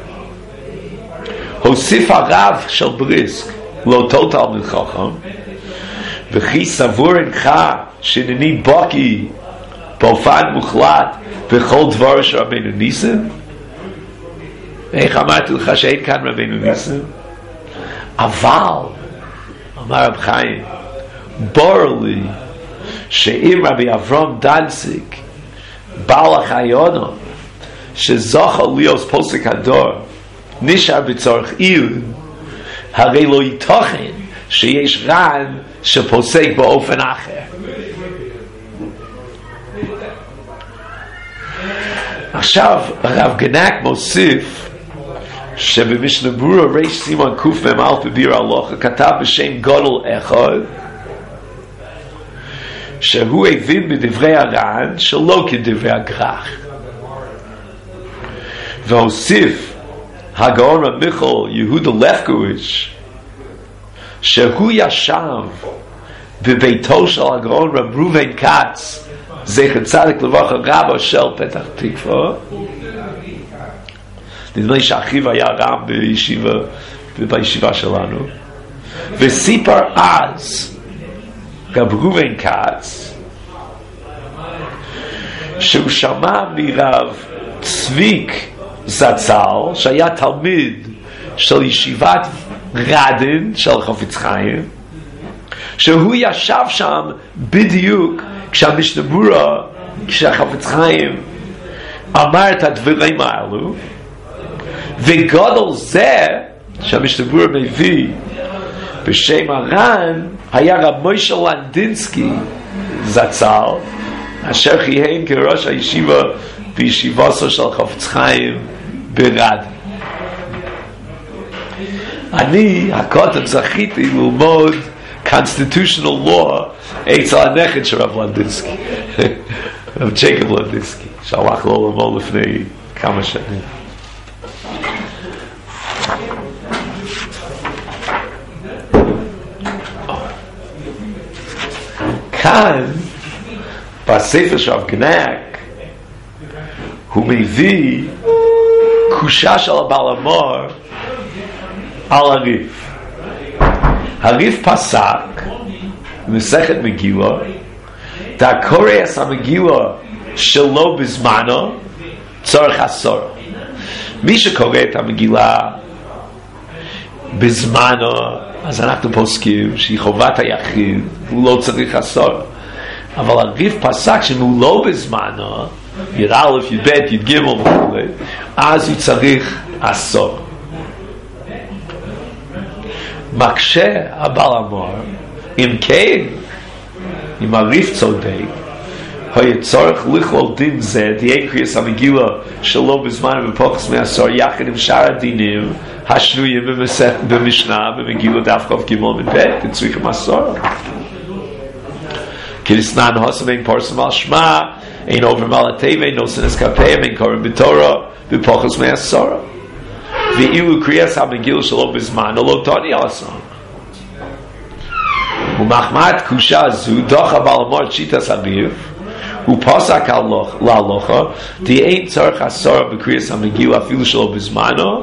הוסיף הרב של בריסק לאותו תלמיד חכם, וכי סבור אינך שנני בקי באופן מוחלט בכל דבר של רבנו ניסים? איך אמרתי לך שאין כאן רבנו ניסים? אבל אמר רב חיים, ברור לי שאם רבי אברהם דנציג בעל החיונו שזוכה להיות פוסק הדור נשאר בצורך עיון, הרי לא ייתכן שיש ר"ן שפוסק באופן אחר. עכשיו הרב גנק מוסיף שבמשנה ברורה ריש סימן קמ"א בביר הלכה כתב בשם גודל אחד שהוא הבין בדברי הר"ן שלא כדברי הגר"ח, והוסיף הגאון רב מיכאל יהודה לפקוביץ' שהוא ישב בביתו של הגאון רב ראובן כץ זכר צדיק לברכה רבו של פתח תקווה. נדמה לי שאחיו היה רב בישיבה, בישיבה שלנו, וסיפר אז רב ראובן כץ שהוא שמע מרב צביק זצ"ל שהיה תלמיד של ישיבת רדן של חפץ חיים, שהוא ישב שם בדיוק כשהמשנה ברורה, כשהחפץ חיים אמר את הדברים האלו, וגודל זה שהמשנה ברורה מביא בשם הר"ן היה רב מוישה לנדינסקי זצ"ל, אשר כיהן כראש הישיבה בישיבתו של חפץ חיים ברד. אני הקודם זכיתי ללמוד constitutional law אצל הנכד של רב לנדינסקי, רב ג'ייקוב לנדינסקי, שהלך לעולמו לפני כמה שנים. כאן בספר של רב גנק הוא מביא קושה של הבעל המור על הריף. הריף פסק במסכת מגילה, דקורא את המגילה שלא בזמנו צורך עשור. מי שקורא את המגילה בזמנו, אז אנחנו פוסקים שהיא חובת היחיד והוא לא צריך עשור. אבל הריף פסק שהוא לא בזמנו, י' א', י' ב', י' ג' וכו', אז הוא צריך עשור. מקשה הבעל המור, אם כן, אם הריף צודק, היה צורך לכלול דין זה, דיין קריאת המגילה שלא בזמן ופוחס מעשור, יחד עם שאר הדינים השנויים במשנה, במגילה דף כ"ג מב' צריכים עשור. כדסנן הוסם אין פורסם על שמה, אין עובר מעל הטבע, אין נושא נזכפיהם, אין קוראים בתורה, בפוחס מעשור. ואילו קריאת המגילה שלא בזמן, לא תוני עשור. ומחמת קושה זו, דוחה בעל המור שיטת הריף, הוא פסק להלכה, די אין צורך עשור בקריאת המגילה אפילו שלא בזמנו,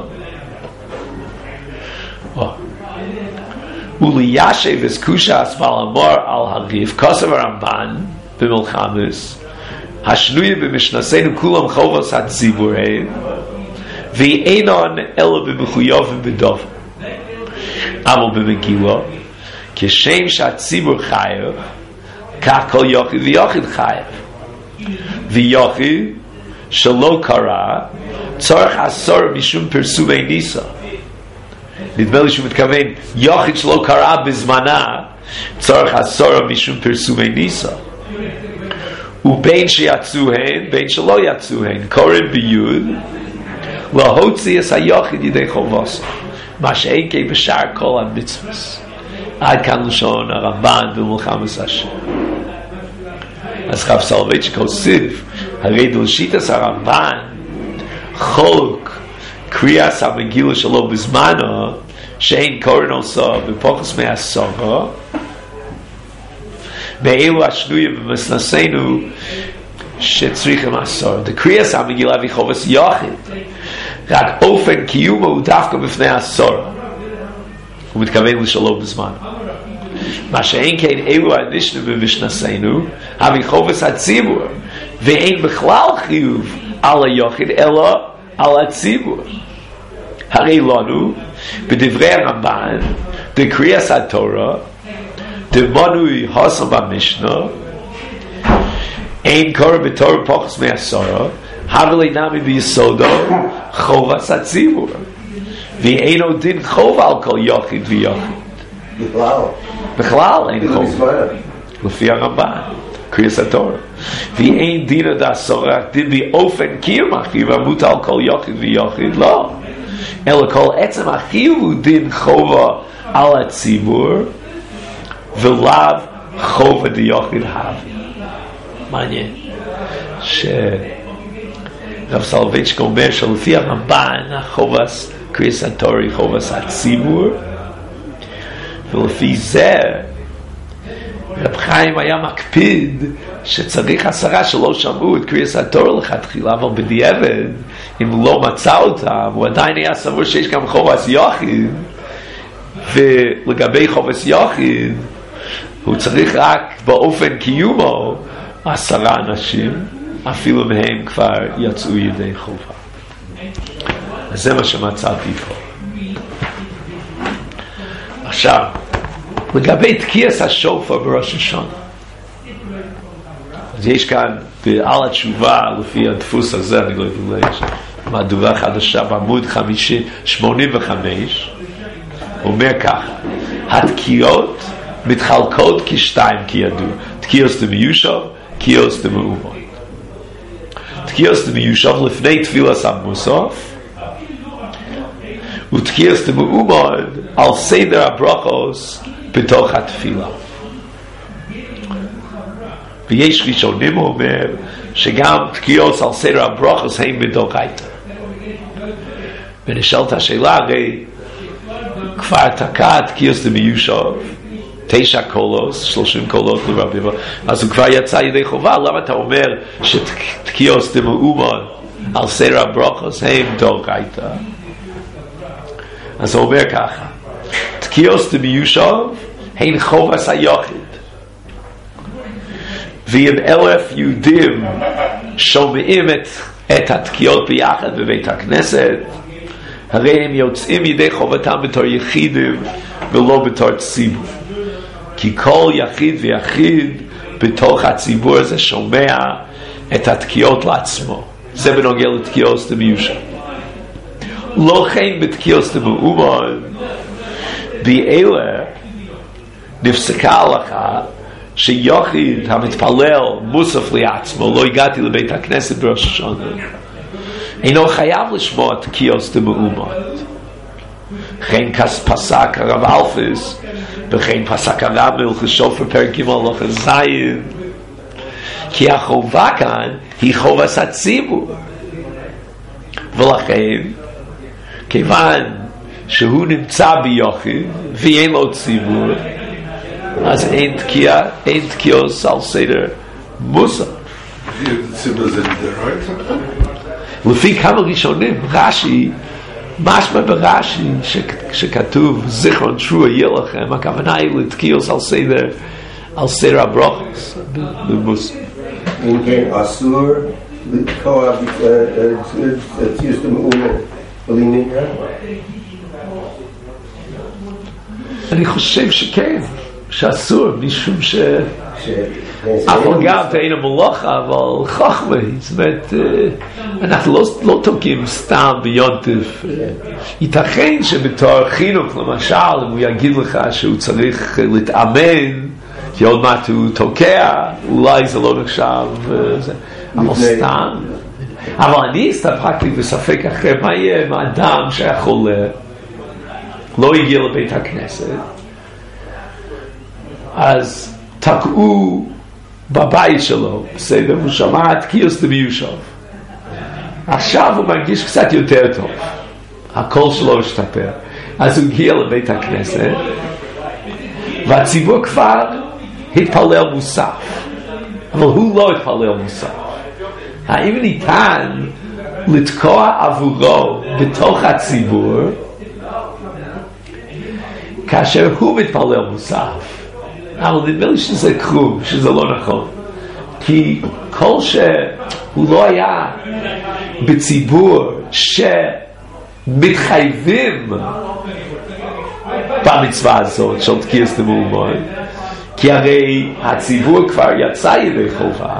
וליישב את קושאס בעל המור על הריף, כוסף הרמב"ן במלחמס, השנויים במשנתנו כולם חובס הציבורים, ואינן אלא במחויבים בדופן. אבל במגילה, כשם שהציבור חייב, כך כל יחיד ויחיד חייב. ויחיד שלא קרא, צורך עשור משום פרסומי ניסה. נדמה לי שהוא מתכוון, יחיד שלא קרא בזמנה, צורך עשור משום פרסומי ניסה. ובין שיצאו הן, בין שלא יצאו הן, קוראים ביוד, להוציא את היחיד ידי חובוס, מה שאין כי בשאר כל המצווס. עד כאן לשון הרמב"ן במלחמת השם. אז רב סולובייצ'יק הוסיף, הרי דלשיטת הרמב"ן חולק קריאס המגילה שלו בזמנו, שאין קורן עושה בפוחס מעשרה, באלו השנויים במסנסנו שצריכים עשור. דקריאס המגילה וחובס יחיד, רק אופן קיומו הוא דווקא בפני עשור. הוא מתכוון לשלום בזמן. מה שאין כן אלו הנשנה במשנסנו, המחובס הציבור, ואין בכלל חיוב על היחיד, אלא על הציבור. הרי לנו, בדברי הרמב"ן, דקריאס התורה, דמונוי הוסם במשנה, אין קורא בתור פוחס מעשרה, אבל אינם ביסודו חובס הציבור, ואין עוד דין חוב על כל יחיד ויחיד. בכלל. בכלל אין חוב. לפי הרמב"ן, קריאס התורה. ואין דין עד עשרה, דין באופן קיום החיוב המוטל על כל יחיד ויחיד, לא. אלא כל עצם החיוב הוא דין חובה על הציבור, ולאו חובה דיוחיד הווי. מעניין שרב סולובייצ'יק אומר שלפי הרמב"ן החובס קריאס התורה היא חובס הציבור, ולפי זה רב חיים היה מקפיד שצריך עשרה שלא שמעו את קריאס התורה לכתחילה, אבל בדיעבד אם לא מצא אותם הוא עדיין היה סבור שיש גם חובס יחיד, ולגבי חובס יחיד הוא צריך רק באופן קיומו עשרה אנשים, אפילו מהם כבר יצאו ידי חובה. אז זה מה שמצאתי פה. עכשיו, לגבי תקיעת השופר בראש השנה, אז יש כאן בעל התשובה, לפי הדפוס הזה, אני לא יודע, מהדורה חדשה בעמוד שמונים וחמש, אומר ככה, התקיעות מתחלקות כשתיים כידוע, תקיעות דמיושב, תקיעות דמאומות. תקיעות דמיושב לפני תפילת המוסף, ותקיעות דמאומות על סדר הברכות בתוך התפילה. ויש ראשונים אומר שגם תקיעות על סדר הברכות הם בדאורייתא. ונשאלת השאלה, הרי כבר תקע תקיעות דמיושב תשע קולות, שלושים קולות לרבים, אז הוא כבר יצא ידי חובה. למה אתה אומר שתקיעות דמאומות על סדר הברכות הם דאורייתא? אז הוא אומר ככה, תקיעות דמיושב הן חובס היחיד, ואם אלף יהודים שומעים את, את התקיעות ביחד בבית הכנסת, הרי הם יוצאים ידי חובתם בתור יחידים ולא בתור ציבור, כי כל יחיד ויחיד בתוך הציבור הזה שומע את התקיעות לעצמו. זה בנוגע לתקיעות דמיושב. לא כן בתקיעות דמאומות, באלה נפסקה הלכה שיחיד המתפלל מוסף לעצמו, לא הגעתי לבית הכנסת בראש השנה, אינו חייב לשמוע תקיעות דמאומות. כן פסק הרב אלפס, וכן פסק הרמב"ם כשופר פרק ג' הלכה זין, כי החובה כאן היא חובס הציבור, ולכן כיוון שהוא נמצא ביחיד ואין לו ציבור, אז אין תקיעה, אין תקיעות על סדר מוסף. ציבור זה דאורייתא? לפי כמה ראשונים, רש"י, משמע ברש"י שכתוב זיכרון תרועה יהיה לכם, הכוונה היא לתקיעות על סדר, על סדר הברכות במוסף. אם כן, אסור לתקוע תקיעות דמאומות בלי מניין? אני חושב שכן, שאסור, משום ש... אבל גם תהיינו מלוכה, אבל חוכמה, זאת אומרת, אנחנו לא תוקעים סתם ביונטף. ייתכן שבתור חינוך, למשל, אם הוא יגיד לך שהוא צריך להתאמן, כי עוד מעט הוא תוקע, אולי זה לא נחשב, אבל סתם. אבל אני הסתפקתי בספק אחר, מה יהיה עם האדם שהיה חולה, לא הגיע לבית הכנסת, אז תקעו בבית שלו, בסדר, הוא שמע את קיוס דמיושב. עכשיו הוא מרגיש קצת יותר טוב, הקול שלו השתפר, אז הוא הגיע לבית הכנסת, והציבור כבר התפלל מוסף, אבל הוא לא התפלל מוסף. האם ניתן לתקוע עבורו בתוך הציבור כאשר הוא מתפלל מוסף? אבל נדמה לי שזה קרוב, שזה לא נכון, כי כל שהוא לא היה בציבור שמתחייבים במצווה הזאת של תקיעת המאומות, כי הרי הציבור כבר יצא ידי חובה,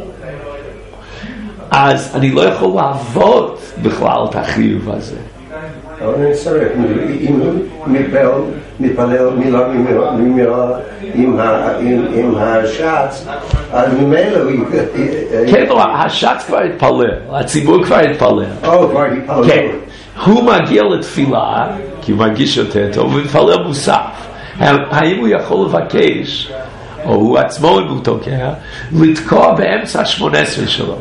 אז אני לא יכול לעבוד בכלל את החיוב הזה. אבל אני צריך, אם הוא מתפלל מילה ממילה עם השץ, אז ממילא הוא... כן, השץ כבר התפלל, הציבור כבר התפלל. או, כבר התפלל. כן, הוא מגיע לתפילה, כי הוא מרגיש יותר טוב, הוא מתפלל מוסף. האם הוא יכול לבקש, או הוא עצמו אם הוא תוקע, לתקוע באמצע השמונה עשרה שלו?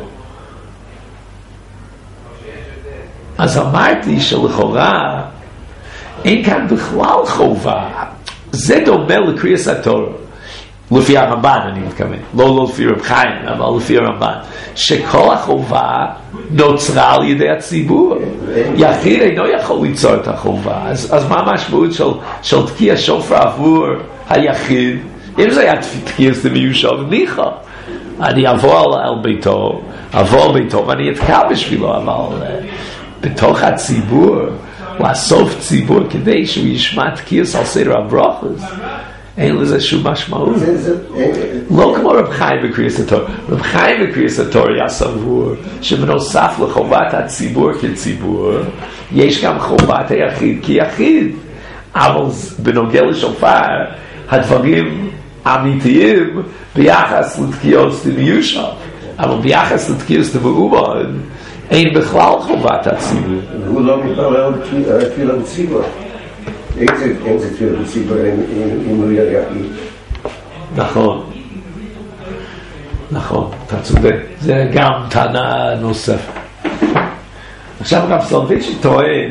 אז אמרתי שלכאורה אין כאן בכלל חובה. זה דומה לקריאת התורה, לפי הרמב"ן אני מתכוון, לא, לא לפי רב חיים, אבל לפי הרמב"ן, שכל החובה נוצרה על ידי הציבור. יחיד אינו יכול ליצור את החובה. אז, אז מה המשמעות של, של תקיע שופר עבור היחיד? אם זה היה תקיע זה מיושב ניחא, אני אבוא על, על ביתו, אבוא על ביתו ואני אתקע בשבילו, אבל בתוך הציבור, לאסוף ציבור כדי שהוא ישמע תקיעס על סדר הברכות, אין לזה שום משמעות. לא כמו רב חיים בקריאת התורה. רב חיים בקריאת התורה היה סבור שבנוסף לחובת הציבור כציבור, יש גם חובת היחיד כיחיד. אבל בנוגע לשופר, הדברים אמיתיים ביחס לתקיעות דמיושב, אבל ביחס לתקיעות דמאומות, אין בכלל חובת הציבור. הוא לא מתפלל תפילה בציבור. אין זה תפילה בציבור אם הוא יחיד. נכון. נכון, אתה צודק. זה גם טענה נוספת. עכשיו רב סולובייצ'יק טוען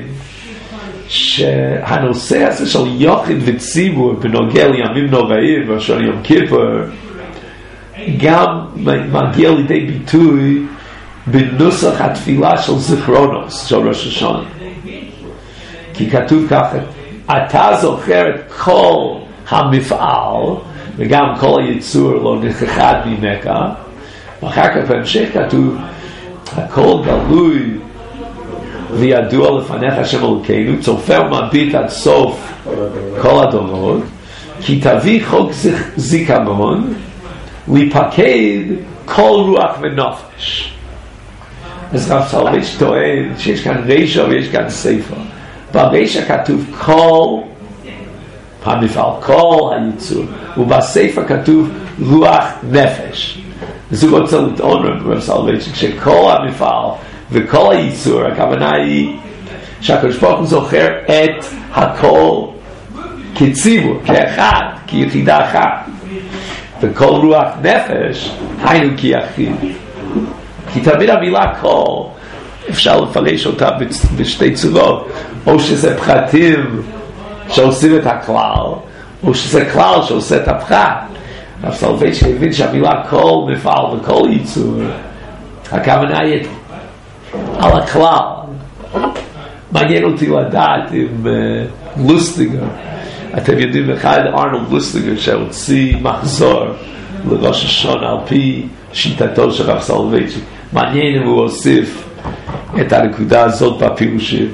שהנושא הזה של יחיד וציבור בנוגע לימים נוראים ואשר יום כיפור גם מגיע לידי ביטוי בנוסח התפילה של זיכרונוס של ראש השנה, כי כתוב ככה: אתה זוכר את כל המפעל וגם כל היצור לא נכחד ממך. ואחר כך בהמשך כתוב: הכל גלוי וידוע לפניך השם אלוקינו, צופה ומביט עד סוף כל הדורות, כי תביא חוק זיכרון להיפקד כל רוח ונפש. אז רב סולובייצ'יק טוען שיש כאן רישא ויש כאן סיפא. ברישא כתוב כל המפעל, כל היצור, ובסיפא כתוב רוח נפש. אז הוא רוצה לטעון רב סולובייצ'יק שכל המפעל וכל היצור, הכוונה היא שהקדוש ברוך הוא זוכר את הכל כציבור, כאחד, כיחידה אחת, וכל רוח נפש היינו כיחיד. כי תמיד המילה כל אפשר לפרש אותה בשתי צורות, או שזה פחתים שעושים את הכלל, או שזה כלל שעושה את הפחת. רב סולובייצ'יק הבין שהמילה כל מפעל וכל יצור, הכוונה היא על הכלל. מעניין אותי לדעת עם uh, לוסטיגר, אתם יודעים אחד ארנולד לוסטיגר שהוציא מחזור לראש השנה על פי שיטתו של רב סולובייצ'יק, מעניין אם הוא הוסיף את הנקודה הזאת בפירושים.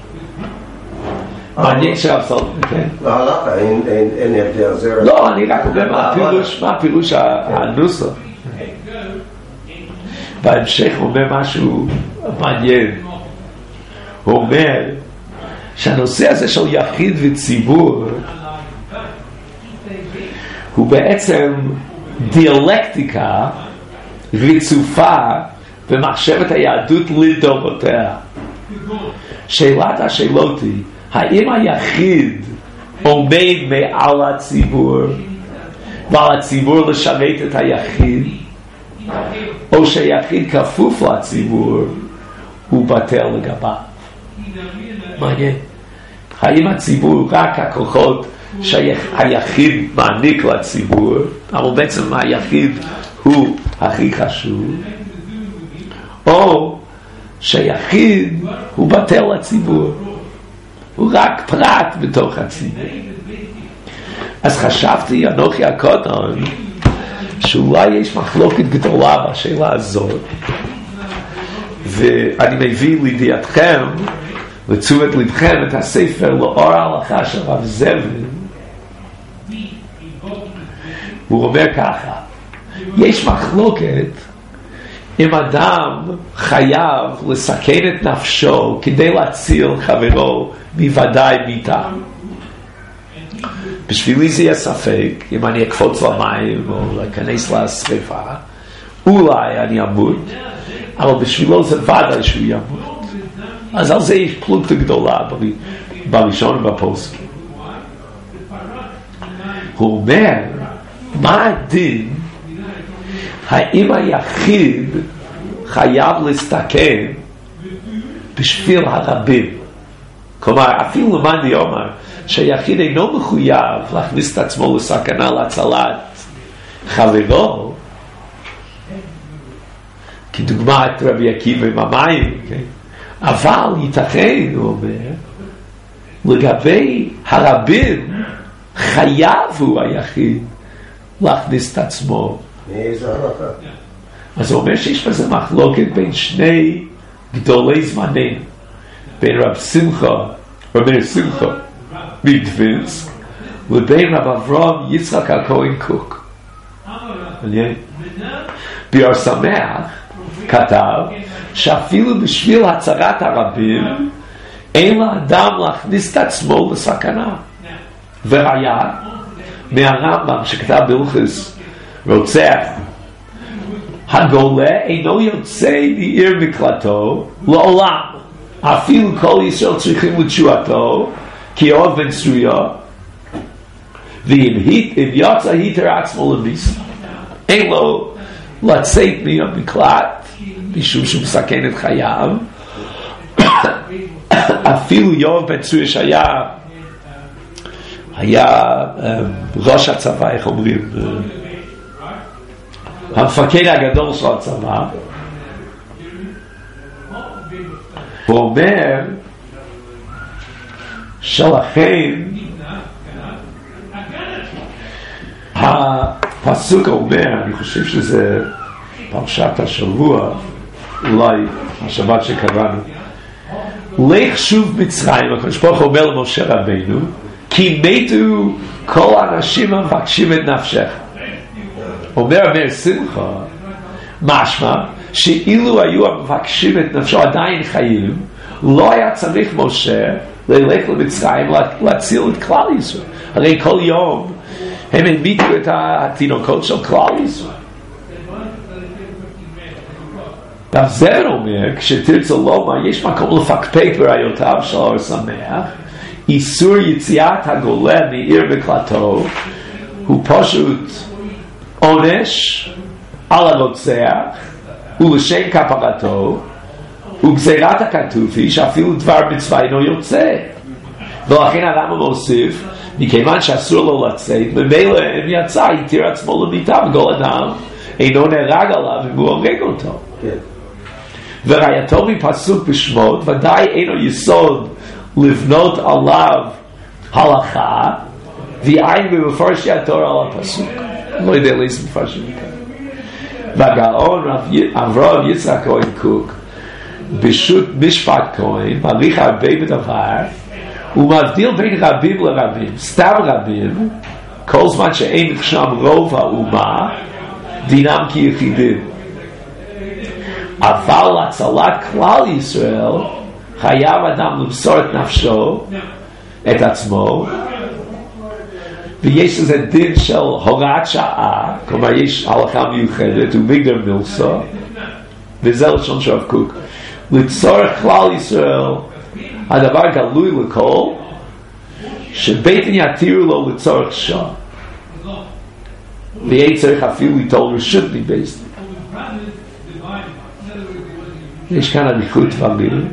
מעניין שרב סולובייצ'יק, כן? להלכה אין הבדל זה. לא, אני רק אומר מה הפירוש הנוסח. בהמשך הוא אומר משהו מעניין. הוא אומר שהנושא הזה של יחיד וציבור הוא בעצם דיאלקטיקה רצופה ומחשבת היהדות לדורותיה. שאלת השאלות היא, האם היחיד עומד מעל הציבור ועל הציבור לשרת את היחיד, או שהיחיד כפוף לציבור ובטל לגביו? מעניין. האם הציבור רק הכוחות שהיחיד מעניק לציבור, אבל בעצם היחיד הוא הכי חשוב, או שהיחיד הוא בטל לציבור, הוא רק פרט בתוך הציבור? אז חשבתי, אנוכי הקטן, שאולי יש מחלוקת גדולה בשאלה הזאת, ואני מביא לידיעתכם, לתשומת לבכם, את הספר לאור ההלכה של רב זבן. הוא אומר ככה, יש מחלוקת אם אדם חייב לסכן את נפשו כדי להציל חברו מוודאי מיתה. בשבילי זה יהיה ספק אם אני אקפוץ למים או להיכנס לשריפה, אולי אני אמות, אבל בשבילו זה ודאי שהוא ימות. אז על זה יש פלוגתא גדולה בראשון ובפוסקים. הוא אומר, מה הדין האם היחיד חייב להסתכן בשביל הרבים? כלומר, אפילו למען יאמר שהיחיד אינו מחויב להכניס את עצמו לסכנה להצלת חברו, כדוגמת רבי עקיבא עם המים, כן? אבל ייתכן, הוא אומר, לגבי הרבים חייב הוא היחיד להכניס את עצמו. אז הוא אומר שיש בזה מחלוקת בין שני גדולי זמנים, בין רב שמחה, רבי שמחה מדווינסק, לבין רב אברהם יצחק הכהן קוק. ביאר שמח כתב שאפילו בשביל הצהרת הרבים אין לאדם להכניס את עצמו לסכנה. וראיה מהרמב"ם שכתב בהלכות רוצח, הגולה אינו יוצא מעיר מקלטו לעולם, אפילו כל ישראל צריכים לתשועתו כי אוהב בן צרויה, ואם יוצא היתר עצמו למיסה, אין לו לצאת מהמקלט משום שהוא מסכן את חייו. אפילו יואב בן צרויה שהיה היה ראש הצבא, איך אומרים, המפקד הגדול של הצבא, הוא אומר שלכן הפסוק אומר, אני חושב שזה פרשת השבוע, אולי השבת שקראנו, לך שוב מצרים, הקדוש ברוך הוא אומר למשה רבינו, כי מתו כל האנשים המבקשים את נפשך. אומר אמר שמחה, משמע שאילו היו המבקשים את נפשו עדיין חיים, לא היה צריך משה ללך למצרים להציל את כלל ישראל. הרי כל יום הם המיתו את התינוקות של כלל ישראל. רב זבן אומר, כשתרצה לומר, יש מקום לפקפק בראיותיו של אור שמח, איסור יציאת הגולה מעיר מקלטו הוא פשוט עונש על הרוצח ולשם כפרתו, וגזירת הכתובי שאפילו דבר מצווה אינו יוצא. ולכן הרמב"ם מוסיף, מכיוון שאסור לו לצאת, ממילא אם יצא יתיר עצמו למיתה, וכל אדם אינו נהרג עליו אם הוא הורג אותו. וראייתו מפסוק בשמות ודאי אינו יסוד לבנות עליו הלכה, ויעין במפרשי התורה על הפסוק. לא יודע לאיזה מפרשים כאן. והגאון אברהם יצחק כהן קוק בשו"ת משפט כהן מעריך הרבה בדבר, הוא מבדיל בין רבים לרבים. סתם רבים, כל זמן שאין שם רוב האומה, דינם כיחידים. אבל להצלת כלל ישראל חייב אדם למסור את נפשו, את עצמו, ויש איזה דין של הוראת שעה, כלומר יש הלכה מיוחדת ומגדר מילסה, וזה לשון של הרב קוק, לצורך כלל ישראל הדבר גלוי לכל שבית דין יתירו לו לצורך שעה ויהיה צריך אפילו ליטול רשות מבית דין. יש כאן עדיפות במילים.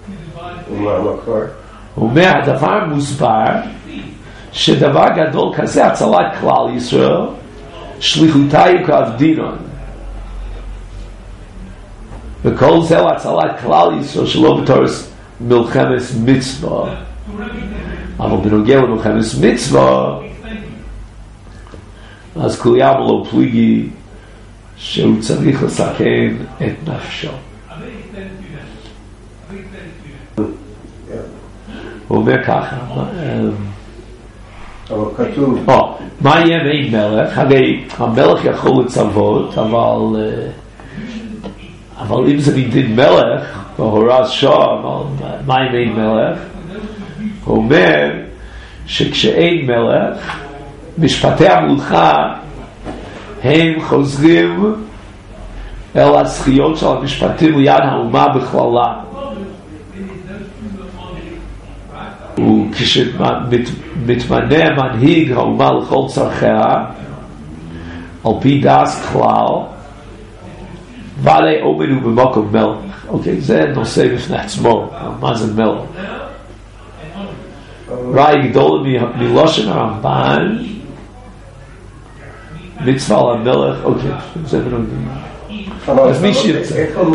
הוא אומר הדבר מוסבר שדבר גדול כזה הצלת כלל ישראל שליחותי כעבדינון וכל זה להצלת כלל ישראל שלא בתור מלחמת מצווה אבל בנוגע למלחמת מצווה אז כולם לא פליגי שהוא צריך לסכן את נפשו. הוא אומר ככה אבל כתוב מה יהיה מעין מלך? הרי המלך יכול לצוות אבל אבל אם זה מדין מלך והורז שעה מה יהיה מעין מלך? הוא אומר שכשאין מלך משפטי המלוכה הם חוזרים אל הזכיות של המשפטים ליד האומה בכללה וכשמתמנה מנהיג האומה לכל צרכיה על פי דעת כלל ועלי עומד הוא במקום מלך. אוקיי, זה נושא בפני עצמו מה זה מלך. ראי גדול מלושן הרמב"ן מצווה על המלך. אוקיי, זה בנוגעים אז מי שירצה איך אומרים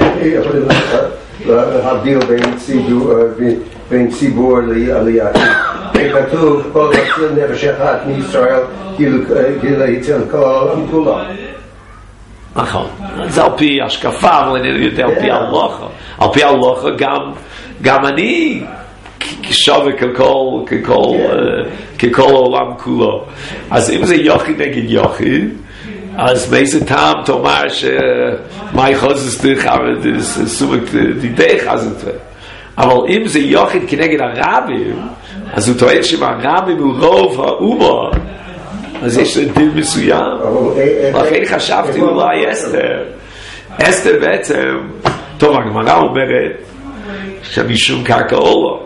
להבדיל בין ציבור ליחיד? כתוב כל מציל נפש אחת מישראל כאילו יציל כל העולם כולו. נכון, זה על פי השקפה אבל אני יודע על פי הלוכה על פי הלוכה גם אני שווה ככל ככל העולם כולו. אז אם זה יחיד נגד יחיד אז מאיזה טעם תאמר שמאי חוזס דרך סומק דידך אז זה אבל אם זה יחיד כנגד הרבים אז הוא טוען שהרבים הוא רוב האומה אז יש דין מסוים. לכן חשבתי אולי אסתר אסתר בעצם טוב הגמרא אומרת שמשום קרקע עולה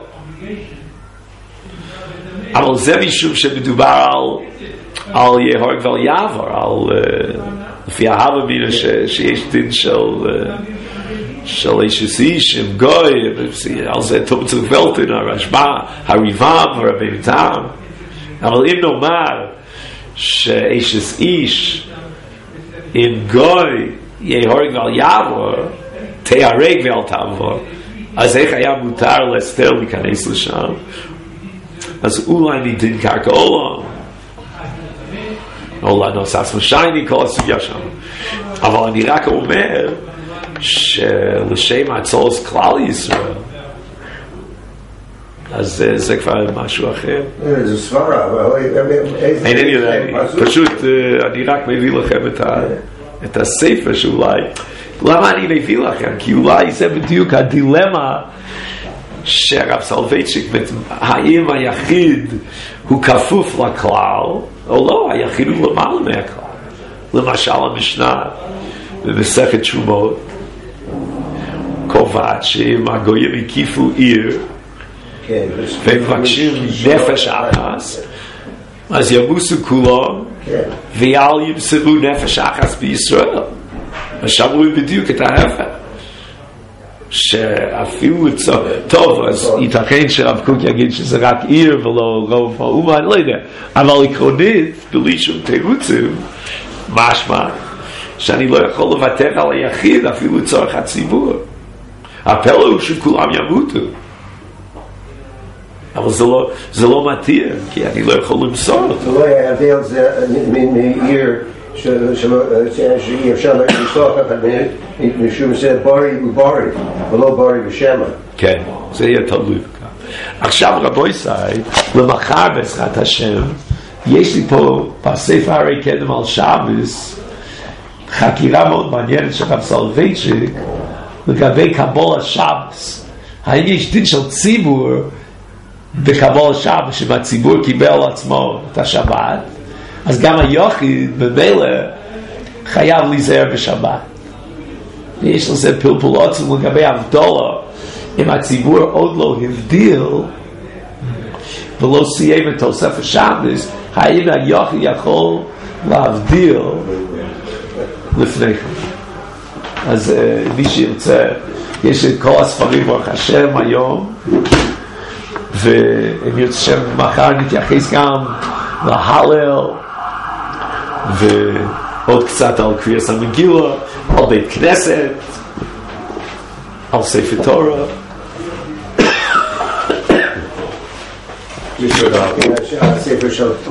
אבל זה משום שמדובר על על יהורג ועל יעבור על לפי ההווה מינה שיש דין של של איש איש עם גוי על זה טוב צריך ולטין הרשב"א הריב"ם ורבי תם אבל אם נאמר שאיש איש עם גוי יהורג ועל יעבור תהרג ועל תעבור אז איך היה מותר לאסתר להיכנס לשם? אז אולי מדין קרקע עולה אולי נוסס משייני כל הסוגיה שם אבל אני רק אומר שלשם הצולס כלל ישראל אז זה כבר משהו אחר זה סברה אינני יודע פשוט אני רק מביא לכם את הספר שאולי למה אני מביא לכם? כי אולי זה בדיוק הדילמה שהרב סולובייצ'יק האם היחיד הוא כפוף לכלל או לא, היחיד הוא למעלה מהכלל. למשל המשנה במסכת תשומות קובעת שאם הגויים הקיפו עיר ומבקשים נפש אחת אז ימוסו כולם ואל ימסרו נפש אחת בישראל. עכשיו רואים בדיוק את ההפך שאפילו טוב אז ייתכן שרב קוק יגיד שזה רק עיר ולא רוב האומה אני לא יודע אבל עקרונית בלי שום תירוצים משמע שאני לא יכול לוותר על היחיד אפילו לצורך הציבור. הפלא הוא שכולם ימותו אבל זה לא, זה לא מתאים כי אני לא יכול למסור אותו. לא יעביל זה מעיר שאי אפשר לסלוח אחד משום זה ברי וברי ולא ברי ושמה. כן, זה יהיה תלוי. עכשיו רבוי סי למחר בעזרת השם יש לי פה בספר הרי קדם על שבס חקירה מאוד מעניינת של רב סולובייצ'יק לגבי קבול השבס. האם יש דין של ציבור בקבול השבס שבציבור קיבל על עצמו את השבת אז גם היחיד במילא חייב להיזהר בשבת יש לזה פלפול עצום לגבי הבדלה, אם הציבור עוד לא הבדיל ולא סיים את תוספת שבס, האם היוחד יכול להבדיל לפני כן. אז uh, מי שירצה, יש את כל הספרים ברוך השם היום, ואם ירצה מחר נתייחס גם להלל ועוד קצת על קריאת המגילה, על בית כנסת, על ספר תורה. ספר של